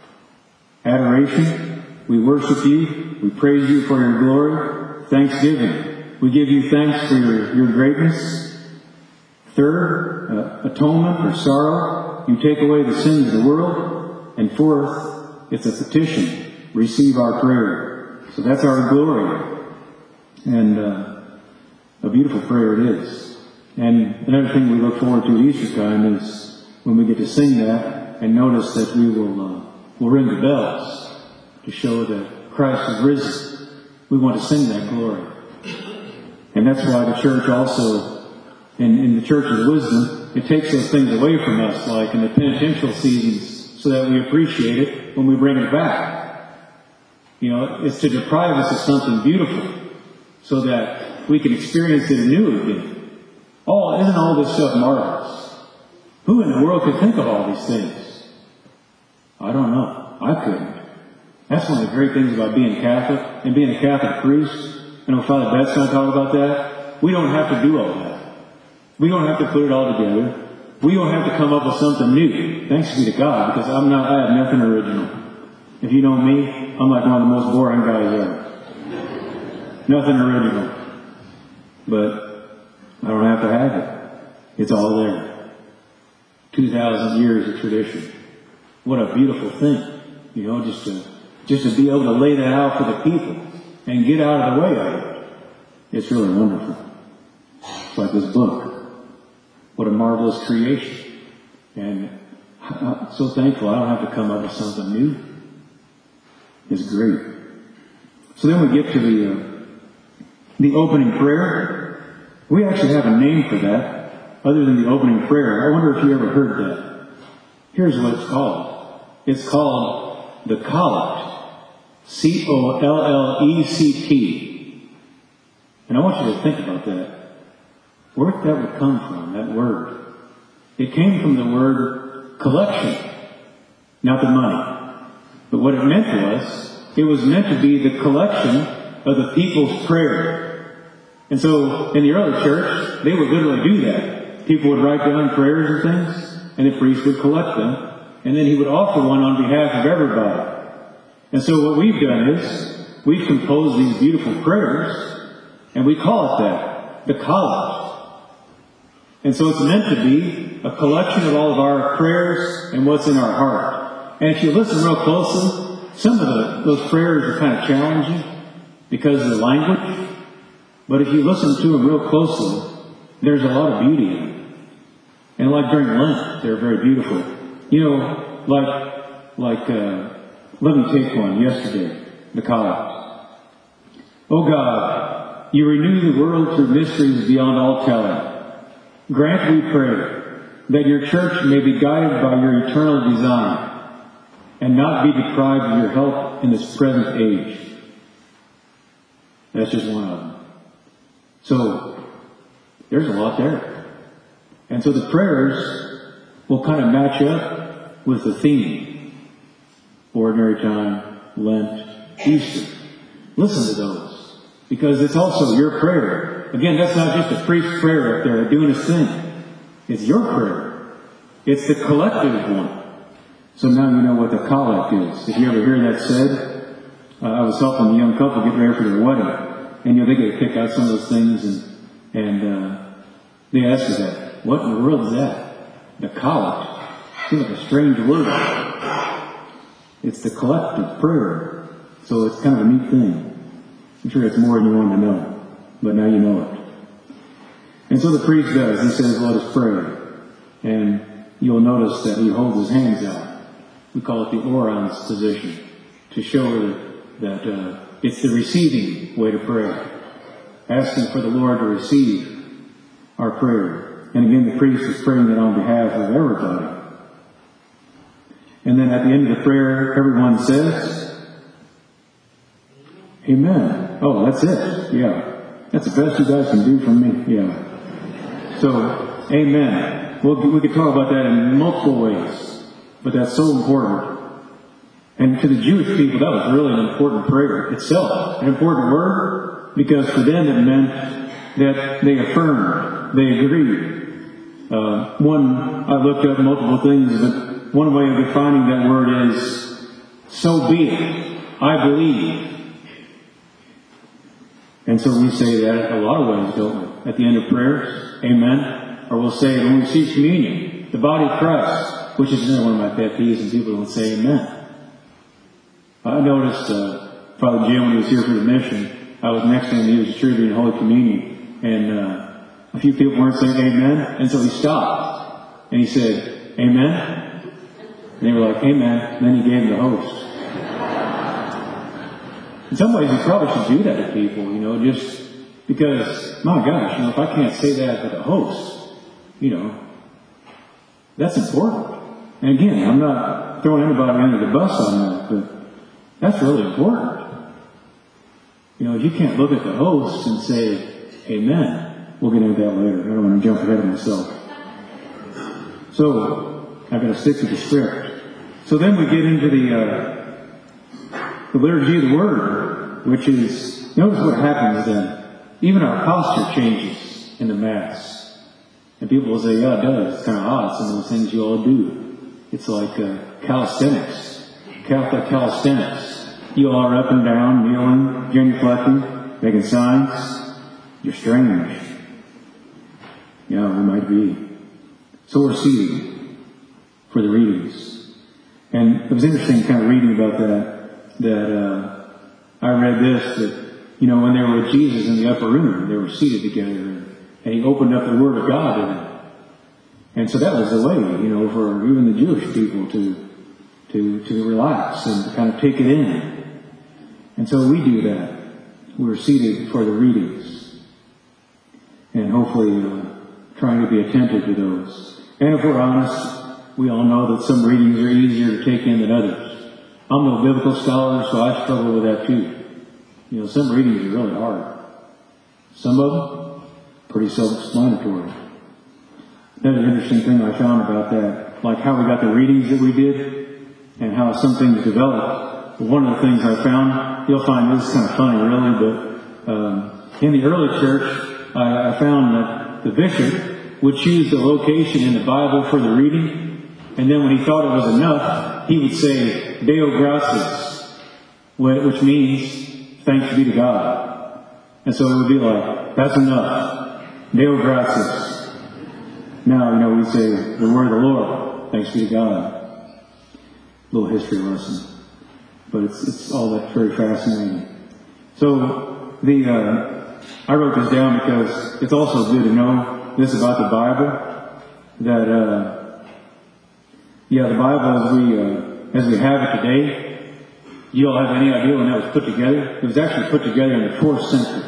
Adoration. We worship you. We praise you for your glory. Thanksgiving. We give you thanks for your, your greatness. Third, uh, atonement or sorrow. You take away the sins of the world. And fourth, it's a petition. Receive our prayer. So that's our glory. And uh, a beautiful prayer it is. And another thing we look forward to at Easter time is when we get to sing that and notice that we will uh, we'll ring the bells to show that Christ is risen. We want to sing that glory. And that's why the church also, in, in the church's wisdom, it takes those things away from us, like in the penitential seasons, so that we appreciate it when we bring it back. You know, it's to deprive us of something beautiful. so that we can experience it anew again. Oh, isn't all this stuff marvelous? Who in the world could think of all these things? I don't know. I couldn't. That's one of the great things about being Catholic and being a Catholic priest. I know Father Bet's going to talk about that. We don't have to do all that. We don't have to put it all together. We don't have to come up with something new. Thanks be to God, because I'm not, I have nothing original. If you know me, I'm like one of the most boring guys ever. Nothing original. But I don't have to have it. It's all there. Two thousand years of tradition. What a beautiful thing. You know, just to, just to be able to lay that out for the people and get out of the way of it. It's really wonderful. It's like this book. What a marvelous creation. And I'm so thankful I don't have to come up with something new. It's great. So then we get to the, uh, the opening prayer. We actually have a name for that, other than the opening prayer. I wonder if you ever heard that. Here's what it's called. It's called the Collect. C O L L E C T. And I want you to think about that. Where that would come from, that word. It came from the word collection, not the money. But what it meant was, it was meant to be the collection of the people's prayer. And so, in the early church, they would literally do that. People would write down prayers and things, and the priest would collect them, and then he would offer one on behalf of everybody. And so what we've done is, we've composed these beautiful prayers, and we call it that, the Collect. And so it's meant to be a collection of all of our prayers and what's in our heart. And if you listen real closely, some of the, those prayers are kind of challenging because of the language. But if you listen to them real closely, there's a lot of beauty in them. And like during Lent, they're very beautiful. You know, like, like, uh, let me take one yesterday, the Collect. Oh God, you renew the world through mysteries beyond all telling. Grant, we pray, that your church may be guided by your eternal design and not be deprived of your help in this present age. That's just one of them. So, there's a lot there. And so the prayers will kind of match up with the theme. Ordinary time, Lent, Easter. Listen to those. Because it's also your prayer. Again, that's not just a priest's prayer up there doing his thing. It's your prayer. It's the collective one. So now you know what the collect is. If you ever hear that said, uh, I was helping a young couple get ready for their wedding. And you know, they get to pick out some of those things and, and, uh, they ask me that. What in the world is that? The collect. Seems like a strange word. It's the collective prayer. So it's kind of a neat thing. I'm sure it's more than you wanted to know. But now you know it. And so the priest does. He says, let us pray. And you'll notice that he holds his hands out. We call it the orans position. To show that, that uh, it's the receiving way to pray. Asking for the Lord to receive our prayer. And again, the priest is praying it on behalf of everybody. And then at the end of the prayer, everyone says, Amen. Oh, that's it. Yeah. That's the best you guys can do for me. Yeah. So, amen. Well, we could talk about that in multiple ways. But that's so important. And to the Jewish people, that was really an important prayer itself. An important word, because for them it meant that they affirmed, they agreed. Uh, one, I looked up multiple things, but one way of defining that word is, so be it. I believe. And so we say that a lot of ways, don't we? At the end of prayers, amen. Or we'll say it when we receive communion, the body of Christ, which is another one of my pet peeves, and people don't say amen. I noticed uh, Father Jim, when he was here for the mission, I was next to him, he was distributing Holy Communion, and uh, a few people weren't saying amen, and so he stopped, and he said, amen? And they were like, amen, and then he gave them the host. In some ways, you probably should do that to people, you know, just because, my gosh, you know, if I can't say that to the host, you know, that's important. And again, I'm not throwing anybody under the bus on that, but that's really important. You know, you can't look at the host and say, amen. We'll get into that later. I don't want to jump ahead of myself. So, I've got to stick to the script. So then we get into the, uh, the liturgy of the Word, which is, notice what happens then. Even our posture changes in the Mass. And people will say, yeah, it does. It's kind of odd, some of those things you all do. It's like uh, calisthenics, Catholic calisthenics. You all are up and down, kneeling, genuflecting, making signs. You're strange. Yeah, we might be. So we're seated for the readings. And it was interesting kind of reading about that, that uh, I read this, that, you know, when they were with Jesus in the upper room, they were seated together, and, and he opened up the Word of God to them. And so that was the way, you know, for even the Jewish people to, to, to relax and to kind of take it in. And so we do that. We're seated for the readings. And hopefully uh, trying to be attentive to those. And if we're honest, we all know that some readings are easier to take in than others. I'm no biblical scholar, so I struggle with that too. You know, some readings are really hard. Some of them, pretty self-explanatory. Another interesting thing I found about that, like how we got the readings that we did, and how some things developed. One of the things I found, you'll find this is kind of funny really, but um, in the early church, I, I found that the bishop would choose the location in the Bible for the reading, and then when he thought it was enough, he would say, Deo gratias, which means, thanks be to God. And so it would be like, that's enough. Deo gratias. Now, you know, we say the word of the Lord, thanks be to God. A little history lesson. But it's, it's all that very fascinating. So, the, uh, I wrote this down because it's also good to know this about the Bible, that, uh, yeah, the Bible as we, uh, as we have it today, you all have any idea when that was put together? It was actually put together in the fourth century.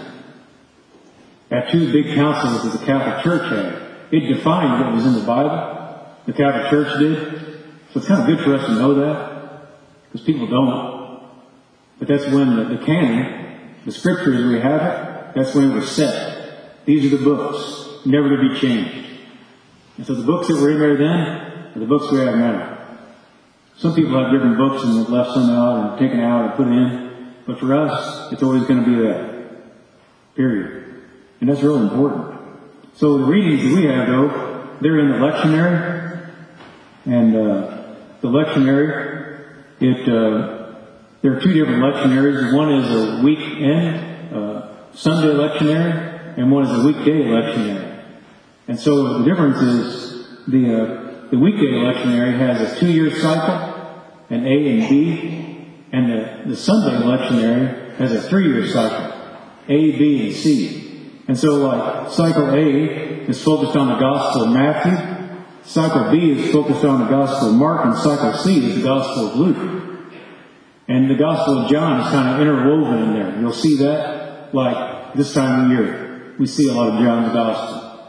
At two big councils that the Catholic Church had. It defined what was in the Bible. The Catholic Church did. So it's kind of good for us to know that. Because people don't. But that's when the, the canon, the scriptures we have it, that's when it was set. These are the books, never to be changed. And so the books that were in there then are the books we have now. Some people have different books and have left some out and taken out and put in. But for us, it's always going to be that. Period. And that's really important. So the readings that we have, though, they're in the lectionary. And uh, the lectionary, it uh, there are two different lectionaries. One is a weekend, uh, Sunday lectionary, and one is a weekday lectionary. And so the difference is the uh, the weekday lectionary has a two-year cycle, an A and B, and the, the Sunday lectionary has a three-year cycle, A, B, and C. And so, like, cycle A is focused on the Gospel of Matthew, cycle B is focused on the Gospel of Mark, and cycle C is the Gospel of Luke. And the Gospel of John is kind of interwoven in there. You'll see that, like, this time of year. We see a lot of John's Gospel.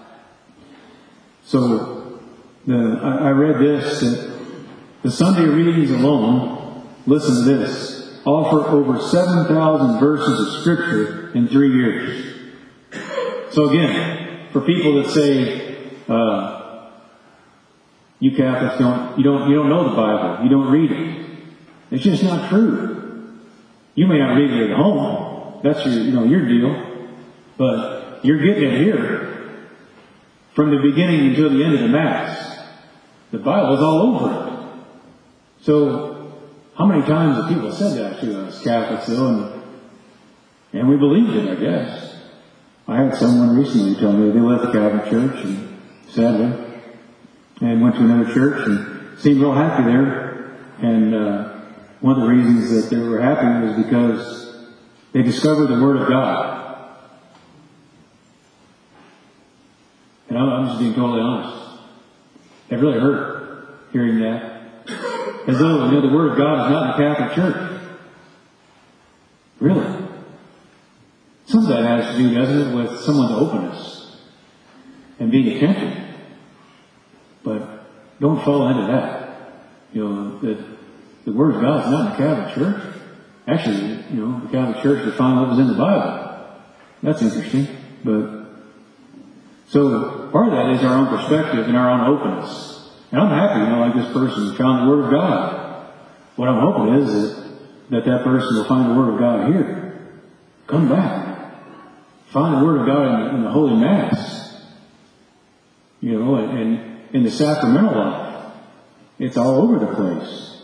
So, the, I, I read this, that the Sunday readings alone, listen to this, offer over seven thousand verses of Scripture in three years. So again, for people that say, uh, you Catholics don't, you don't, you don't know the Bible, you don't read it. It's just not true. You may not read it at home. That's your, you know, your deal. But you're getting it here. From the beginning until the end of the Mass. The Bible's all over it. So, how many times have people said that to us Catholics though? And, and we believed it, I guess. I had someone recently tell me they left the Catholic Church, and sadly, and went to another church and seemed real happy there. And uh, one of the reasons that they were happy was because they discovered the Word of God. And I'm, I'm just being totally honest. It really hurt hearing that. As though, you know, the Word of God is not in the Catholic Church. Really? Some of that has to do, doesn't it, with someone's openness and being attentive. But don't fall into that. You know, that the Word of God is not in the Catholic Church. Actually, you know, the Catholic Church defined what was in the Bible. That's interesting. But, so, part of that is our own perspective and our own openness. And I'm happy, you know, like this person found the Word of God. What I'm hoping is that that, that person will find the Word of God here. Come back. Find the Word of God in the, in the Holy Mass. You know, and, and in the sacramental life. It's all over the place.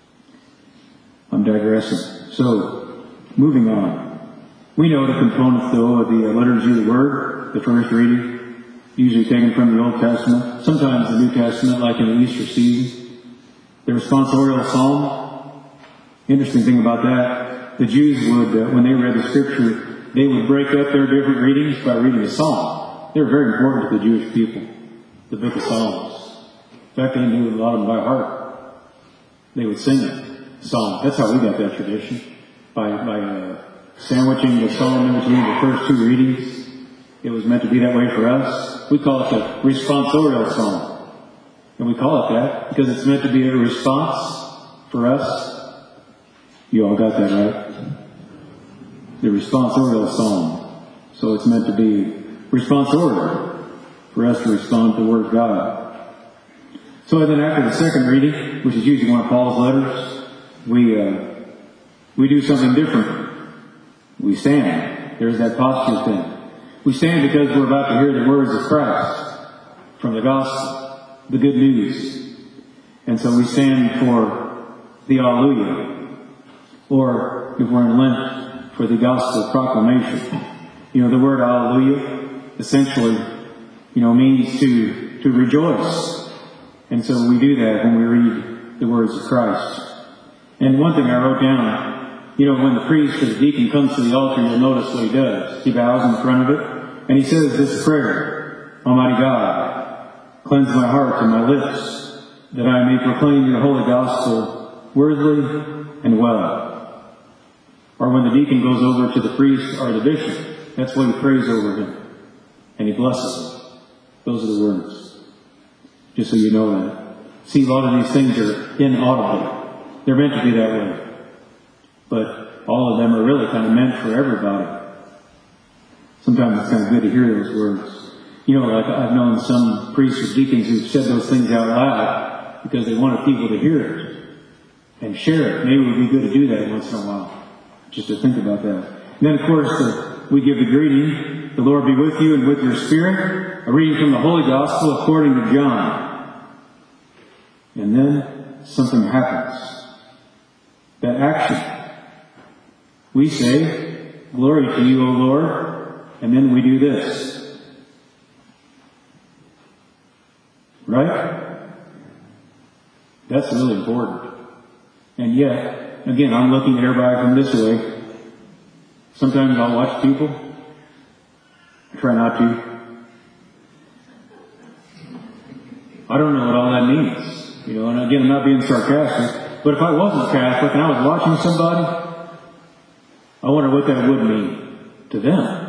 I'm digressing. So, moving on. We know the components, though, of the uh, liturgy of the Word, the first reading, usually taken from the Old Testament, sometimes the New Testament, like in the Easter season. The responsorial psalm. Interesting thing about that, the Jews would, uh, when they read the Scripture, they would break up their different readings by reading a psalm. They were very important to the Jewish people, the book of Psalms. In fact, they knew a lot of them by heart. They would sing it, psalm. That's how we got that tradition, by by uh, sandwiching the psalm in between the first two readings. It was meant to be that way for us. We call it the responsorial psalm. And we call it that because it's meant to be a response for us. You all got that right? The responsorial psalm. So it's meant to be responsorial for us to respond to the Word of God. So then after the second reading, which is usually one of Paul's letters, we uh, we do something different. We stand. There's that posture thing. We stand because we're about to hear the words of Christ from the gospel, the good news. And so we stand for the Alleluia, or if we're in Lent, for the gospel proclamation. You know, the word Alleluia essentially, you know, means to, to rejoice. And so we do that when we read the words of Christ. And one thing I wrote down, you know, when the priest or the deacon comes to the altar, you'll notice what he does. He bows in front of it, and he says this prayer: Almighty God, cleanse my heart and my lips, that I may proclaim your holy gospel worthily and well. Or when the deacon goes over to the priest or the bishop, that's what he prays over him. And he blesses him. Those are the words. Just so you know that. See, a lot of these things are inaudible. They're meant to be that way. But all of them are really kind of meant for everybody. Sometimes it's kind of good to hear those words. You know, like I've known some priests or deacons who've said those things out loud because they wanted people to hear it and share it. Maybe it would be good to do that once in a while, just to think about that. And then, of course, the, we give the greeting, the Lord be with you and with your spirit, a reading from the Holy Gospel according to John. And then something happens. That action. We say, glory to you, O Lord, and then we do this. Right? That's really important. And yet, again, I'm looking at everybody from this way. Sometimes I'll watch people. I try not to. I don't know what all that means. You know, and again, I'm not being sarcastic, but if I wasn't Catholic and I was watching somebody, I wonder what that would mean to them.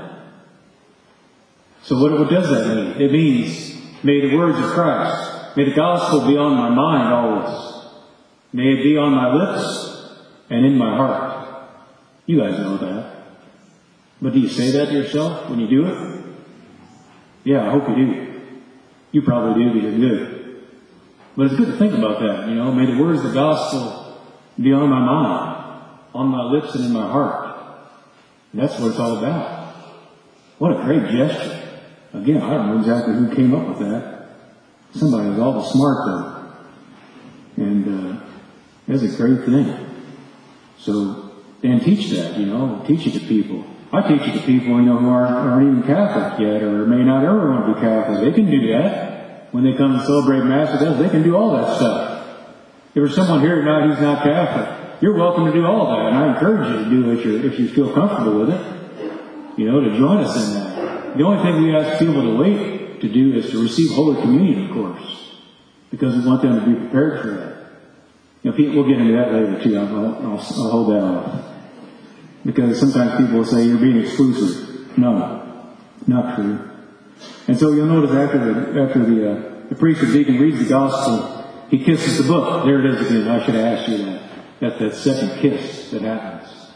So what, what does that mean? It means, may the words of Christ, may the gospel be on my mind always. May it be on my lips and in my heart. You guys know that. But do you say that to yourself when you do it? Yeah, I hope you do. You probably do because you're good. But it's good to think about that, you know. May the words of the gospel be on my mind, on my lips and in my heart. And that's what it's all about. What a great gesture. Again, I don't know exactly who came up with that. Somebody was awful smart though. And uh, that's a great thing. So, and teach that, you know, teach it to people. I teach it to people, you know, who aren't, aren't even Catholic yet or may not ever want to be Catholic. They can do that. When they come to celebrate Mass with us, they can do all that stuff. If there's someone here tonight who's not Catholic, you're welcome to do all that. And I encourage you to do it if, you're, if you feel comfortable with it. You know, to join us in that. The only thing we ask people to wait to do is to receive Holy Communion, of course. Because we want them to be prepared for that. You know, people, we'll get into that later too. I'll, I'll, I'll hold that off. Because sometimes people will say you're being exclusive. No, not true. And so you'll notice after the after the uh, the priest or deacon reads the gospel, he kisses the book. There it is again. I should have asked you that. That's that second kiss that happens.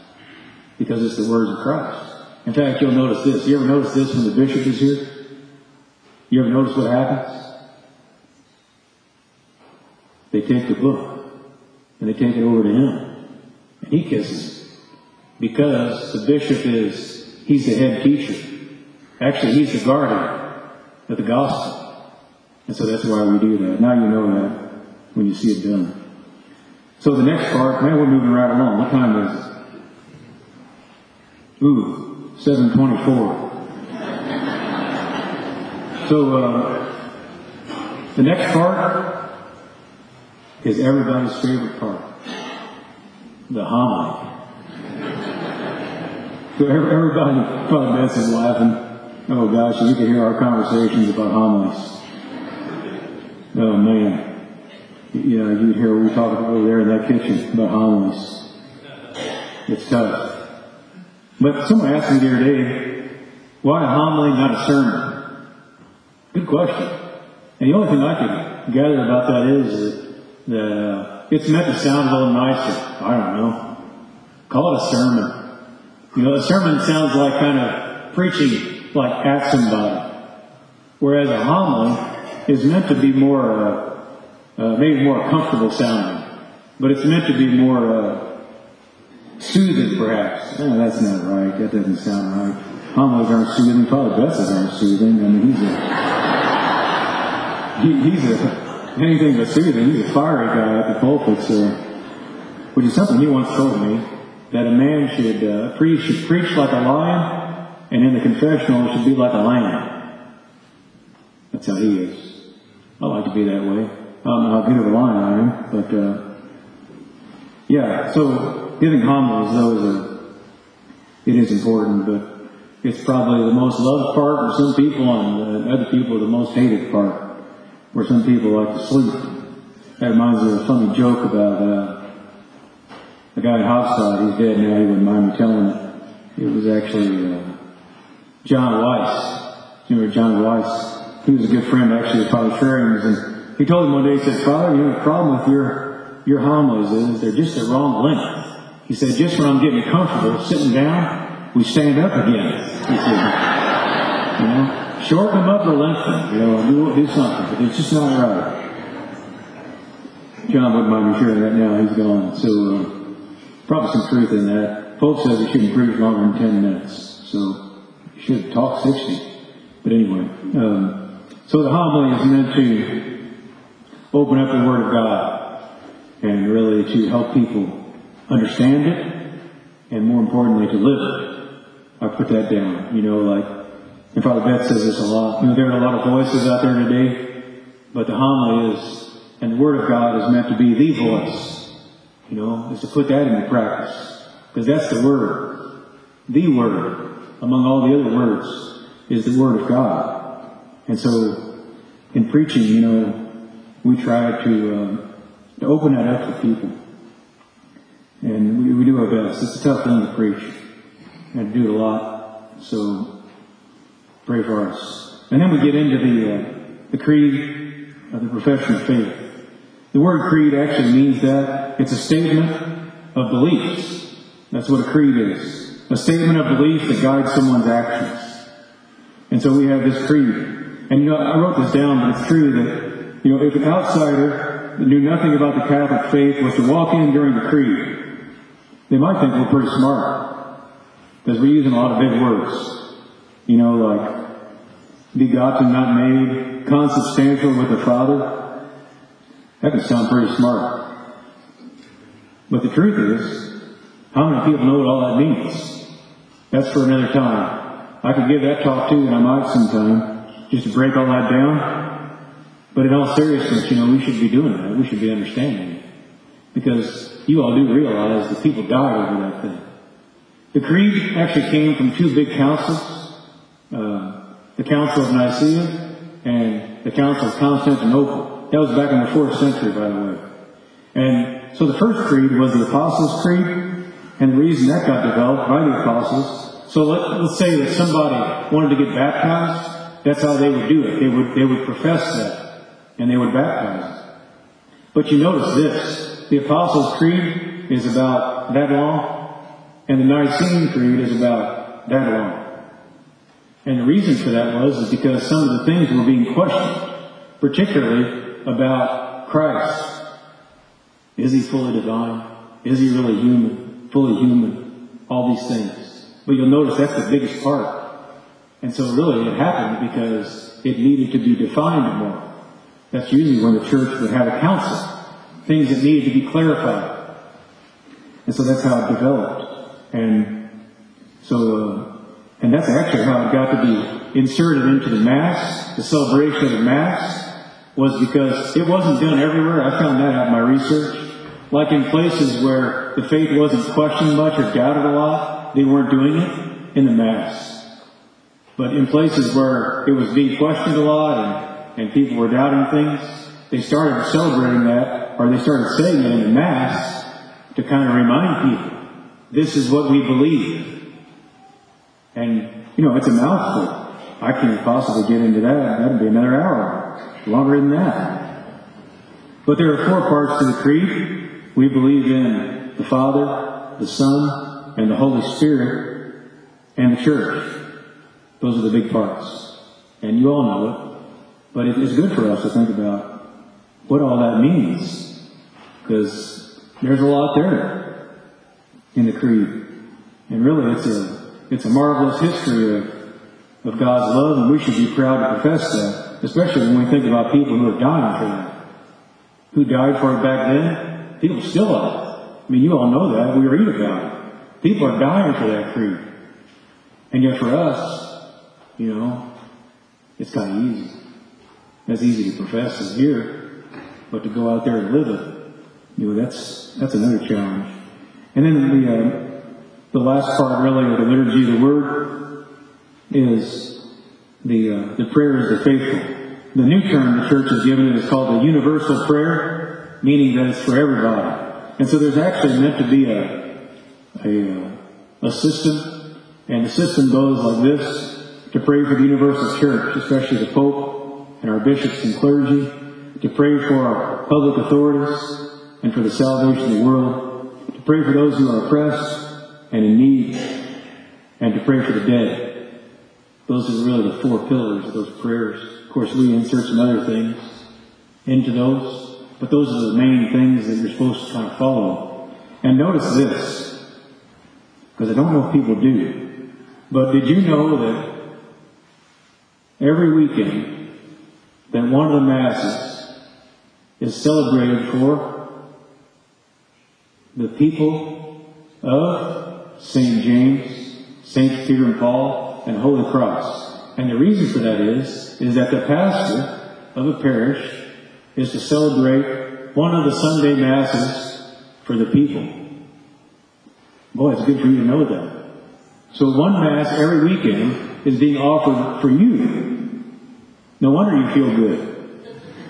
because it's the words of Christ. In fact, you'll notice this. You ever notice this when the bishop is here? You ever notice what happens? They take the book and they take it over to him. And he kisses. Because the bishop is, he's the head teacher. Actually, he's the guardian of the gospel. And so that's why we do that. Now you know that when you see it done. So the next part, man, we're moving right along. What time is it? Ooh, seven twenty-four. So, uh, the next part is everybody's favorite part. The homily. So everybody probably Beth is laughing. Oh gosh, you can hear our conversations about homilies. Oh man. Yeah, you'd hear what we talk about over there in that kitchen about homilies. It's tough. But someone asked me the other day, why a homily, not a sermon? Good question. And the only thing I can gather about that is that, that uh, it's meant to sound a little nicer. I don't know. Call it a sermon. You know, a sermon sounds like kind of preaching like at somebody. Whereas a homily is meant to be more, uh, uh, maybe more comfortable sounding. But it's meant to be more uh, soothing, perhaps. Oh, that's not right. That doesn't sound right. Homilies aren't soothing. Probably Beth's aren't soothing. I mean, he's a... He, he's a, anything but soothing. He's a fiery guy at the pulpit, so, which is something he once told me, that a man should, uh, preach, should preach like a lion, and in the confessional should be like a lamb. That's how he is. I like to be that way. I don't know how good of a lion I am, but, uh, yeah, so giving homilies, though, is a, it is important, but it's probably the most loved part for some people, and uh, other people the most hated part. Where some people like to sleep. That reminds me of a funny joke about uh, a guy in Hofstad. He's dead now. He wouldn't mind me telling it. It was actually uh, John Weiss. You remember John Weiss? He was a good friend, actually, of Father Schwering's. And he told him one day, he said, Father, you know, the problem with your your homilies is they're just the wrong length. He said, just when I'm getting comfortable sitting down, we stand up again. He said, you know. Shorten them up or lengthen them, you know, do, do something, but it's just not right. John wouldn't mind me sharing that now, he's gone. So, uh, probably some truth in that. Pope says we shouldn't preach longer than ten minutes, so you should talk sixty. But anyway, um, so the homily is meant to open up the Word of God and really to help people understand it and more importantly to live it. I put that down, you know, like, and Father Beth says this a lot. You know, there are a lot of voices out there today, but the homily is, and the Word of God is meant to be the voice. You know, is to put that into practice. Because that's the Word. The Word, among all the other words, is the Word of God. And so, in preaching, you know, we try to, um, to open that up to people. And we, we do our best. It's a tough thing to preach. And to do it a lot. So, pray for us. And then we get into the uh, the creed of the profession of faith. The word creed actually means that it's a statement of beliefs. That's what a creed is. A statement of belief that guides someone's actions. And so we have this creed. And you know, I wrote this down, but it's true that, you know, if an outsider that knew nothing about the Catholic faith was to walk in during the creed, they might think we're pretty smart. Because we're using a lot of big words. You know, like, begotten, not made, consubstantial with the Father. That can sound pretty smart. But the truth is, how many people know what all that means? That's for another time. I could give that talk too, and I might sometime, just to break all that down. But in all seriousness, you know, we should be doing that. We should be understanding it. Because you all do realize that people died over that thing. The creed actually came from two big councils. Uh, the Council of Nicaea and the Council of Constantinople. That was back in the fourth century, by the way. And so the first creed was the Apostles' Creed, and the reason that got developed by the Apostles. So let, let's say that somebody wanted to get baptized, that's how they would do it. They would, they would profess that, and they would baptize. But you notice this, the Apostles' Creed is about that long, And the Nicene Creed is about that alone. And the reason for that was is because some of the things were being questioned, particularly about Christ. Is he fully divine? Is he really human? Fully human? All these things. But you'll notice that's the biggest part. And so really it happened because it needed to be defined more. That's usually when the church would have a council. Things that needed to be clarified. And so that's how it developed. And so, uh, and that's actually how it got to be inserted into the Mass. The celebration of the Mass was because it wasn't done everywhere. I found that out in my research. Like in places where the faith wasn't questioned much or doubted a lot, they weren't doing it in the Mass. But in places where it was being questioned a lot and, and people were doubting things, they started celebrating that, or they started saying it in the Mass to kind of remind people, this is what we believe. And, you know, it's a mouthful. I can't possibly get into that. That'd be another hour. Longer than that. But there are four parts to the Creed. We believe in the Father, the Son, and the Holy Spirit, and the Church. Those are the big parts. And you all know it. But it is good for us to think about what all that means. Because there's a lot there in the Creed. And really it's a it's a marvelous history of, of God's love, and we should be proud to profess that. Especially when we think about people who are dying for that. Who died for it back then. People still are. I mean, you all know that. We read about it. People are dying for that creed. And yet for us, you know, it's kind of easy. That's easy to profess it here, but to go out there and live it, you know, that's that's another challenge. And then the uh, the last part, really, of the liturgy of the Word is the uh, the prayers of the faithful. The new term the Church has given it is called the universal prayer, meaning that it's for everybody. And so there's actually meant to be a a, a system, and the system goes like this: to pray for the universal church, especially the Pope and our bishops and clergy, to pray for our public authorities and for the salvation of the world, to pray for those who are oppressed and in need, and to pray for the dead. Those are really the four pillars of those prayers. Of course, we insert some other things into those, but those are the main things that you're supposed to kind of follow. And notice this, because I don't know if people do, but did you know that every weekend that one of the Masses is celebrated for the people of Saint James, Saint Peter and Paul, and Holy Cross? And the reason for that is, is that the pastor of a parish is to celebrate one of the Sunday Masses for the people. Boy, it's good for you to know that. So one Mass every weekend is being offered for you. No wonder you feel good.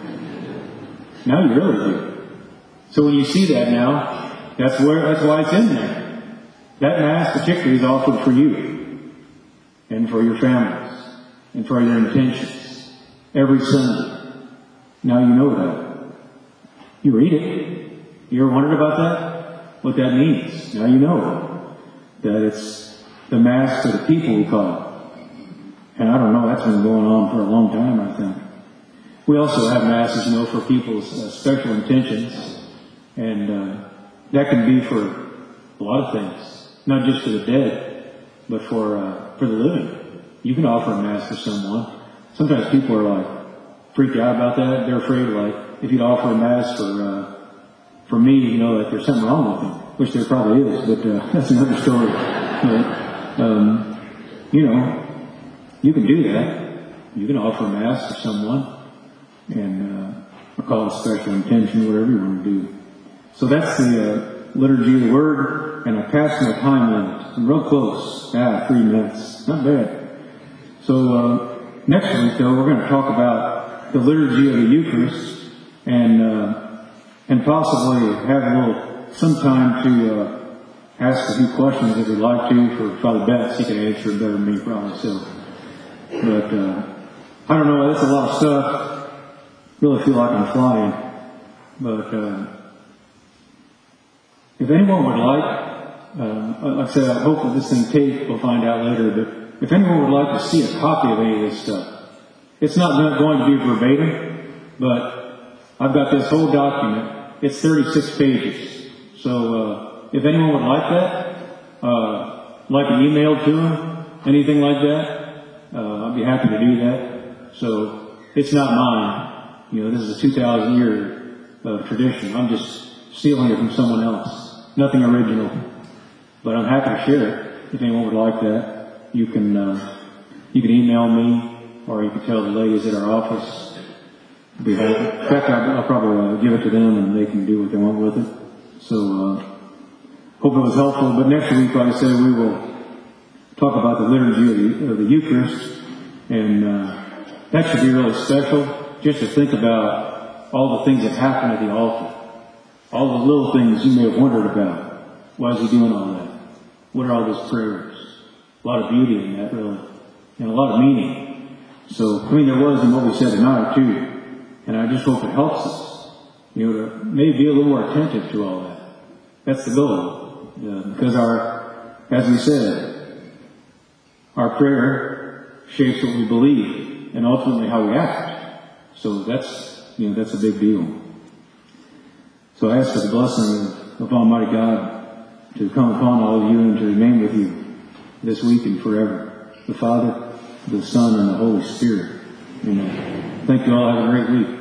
Now you really do. So when you see that now, that's where that's why it's in there. That Mass particularly is offered for you and for your families and for your intentions every Sunday. Now you know that. You read it. You ever wondered about that? What that means? Now you know that it's the Mass for the people, we call it. And I don't know, that's been going on for a long time, I think. We also have Masses, you know, for people's uh, special intentions. And uh, that can be for a lot of things. Not just for the dead, but for uh, for the living. You can offer a Mass for someone. Sometimes people are like, freaked out about that. They're afraid, like, if you'd offer a Mass for uh, for me, you know, that there's something wrong with them. Which there probably is, but uh, that's another story. But, um, you know, you can do that. You can offer a Mass for someone, and uh, or call it a special intention, whatever you want to do. So that's the uh, liturgy of the Word, and I passed my time limit. I'm real close. Ah, three minutes. Not bad. So uh, next week, though, we're going to talk about the liturgy of the Eucharist, and uh, and possibly have a little some time to uh, ask a few questions if you'd like to for Father Betts. He can answer it better than me, probably. So, but uh, I don't know. That's a lot of stuff. Really feel like I'm flying, but uh, if anyone would like uh, like I said, I hope that this thing taped, we'll find out later, but if anyone would like to see a copy of any of this stuff, it's not going to be verbatim, but I've got this whole document. It's thirty-six pages. So, uh, if anyone would like that, uh, like an email to them, anything like that, uh, I'd be happy to do that. So, it's not mine. You know, this is a two thousand year uh, tradition. I'm just stealing it from someone else. Nothing original. But I'm happy to share it. If anyone would like that, you can, uh, you can email me, or you can tell the ladies at our office. Be happy. In fact, I'll, I'll probably uh, give it to them and they can do what they want with it. So, uh, hope it was helpful. But next week, like I said, we will talk about the liturgy of the, of the Eucharist. And, uh, that should be really special, just to think about all the things that happen at the altar. All the little things you may have wondered about. Why is he doing all that? What are all those prayers? A lot of beauty in that, really. And a lot of meaning. So, I mean, there was in what we said tonight, too. And I just hope it helps us, you know, to maybe be a little more attentive to all that. That's the goal. Uh, because our, as we said, our prayer shapes what we believe and ultimately how we act. So that's, you know, that's a big deal. So I ask for the blessing of Almighty God to come upon all of you and to remain with you this week and forever. The Father, the Son, and the Holy Spirit. Amen. Thank you all. Have a great week.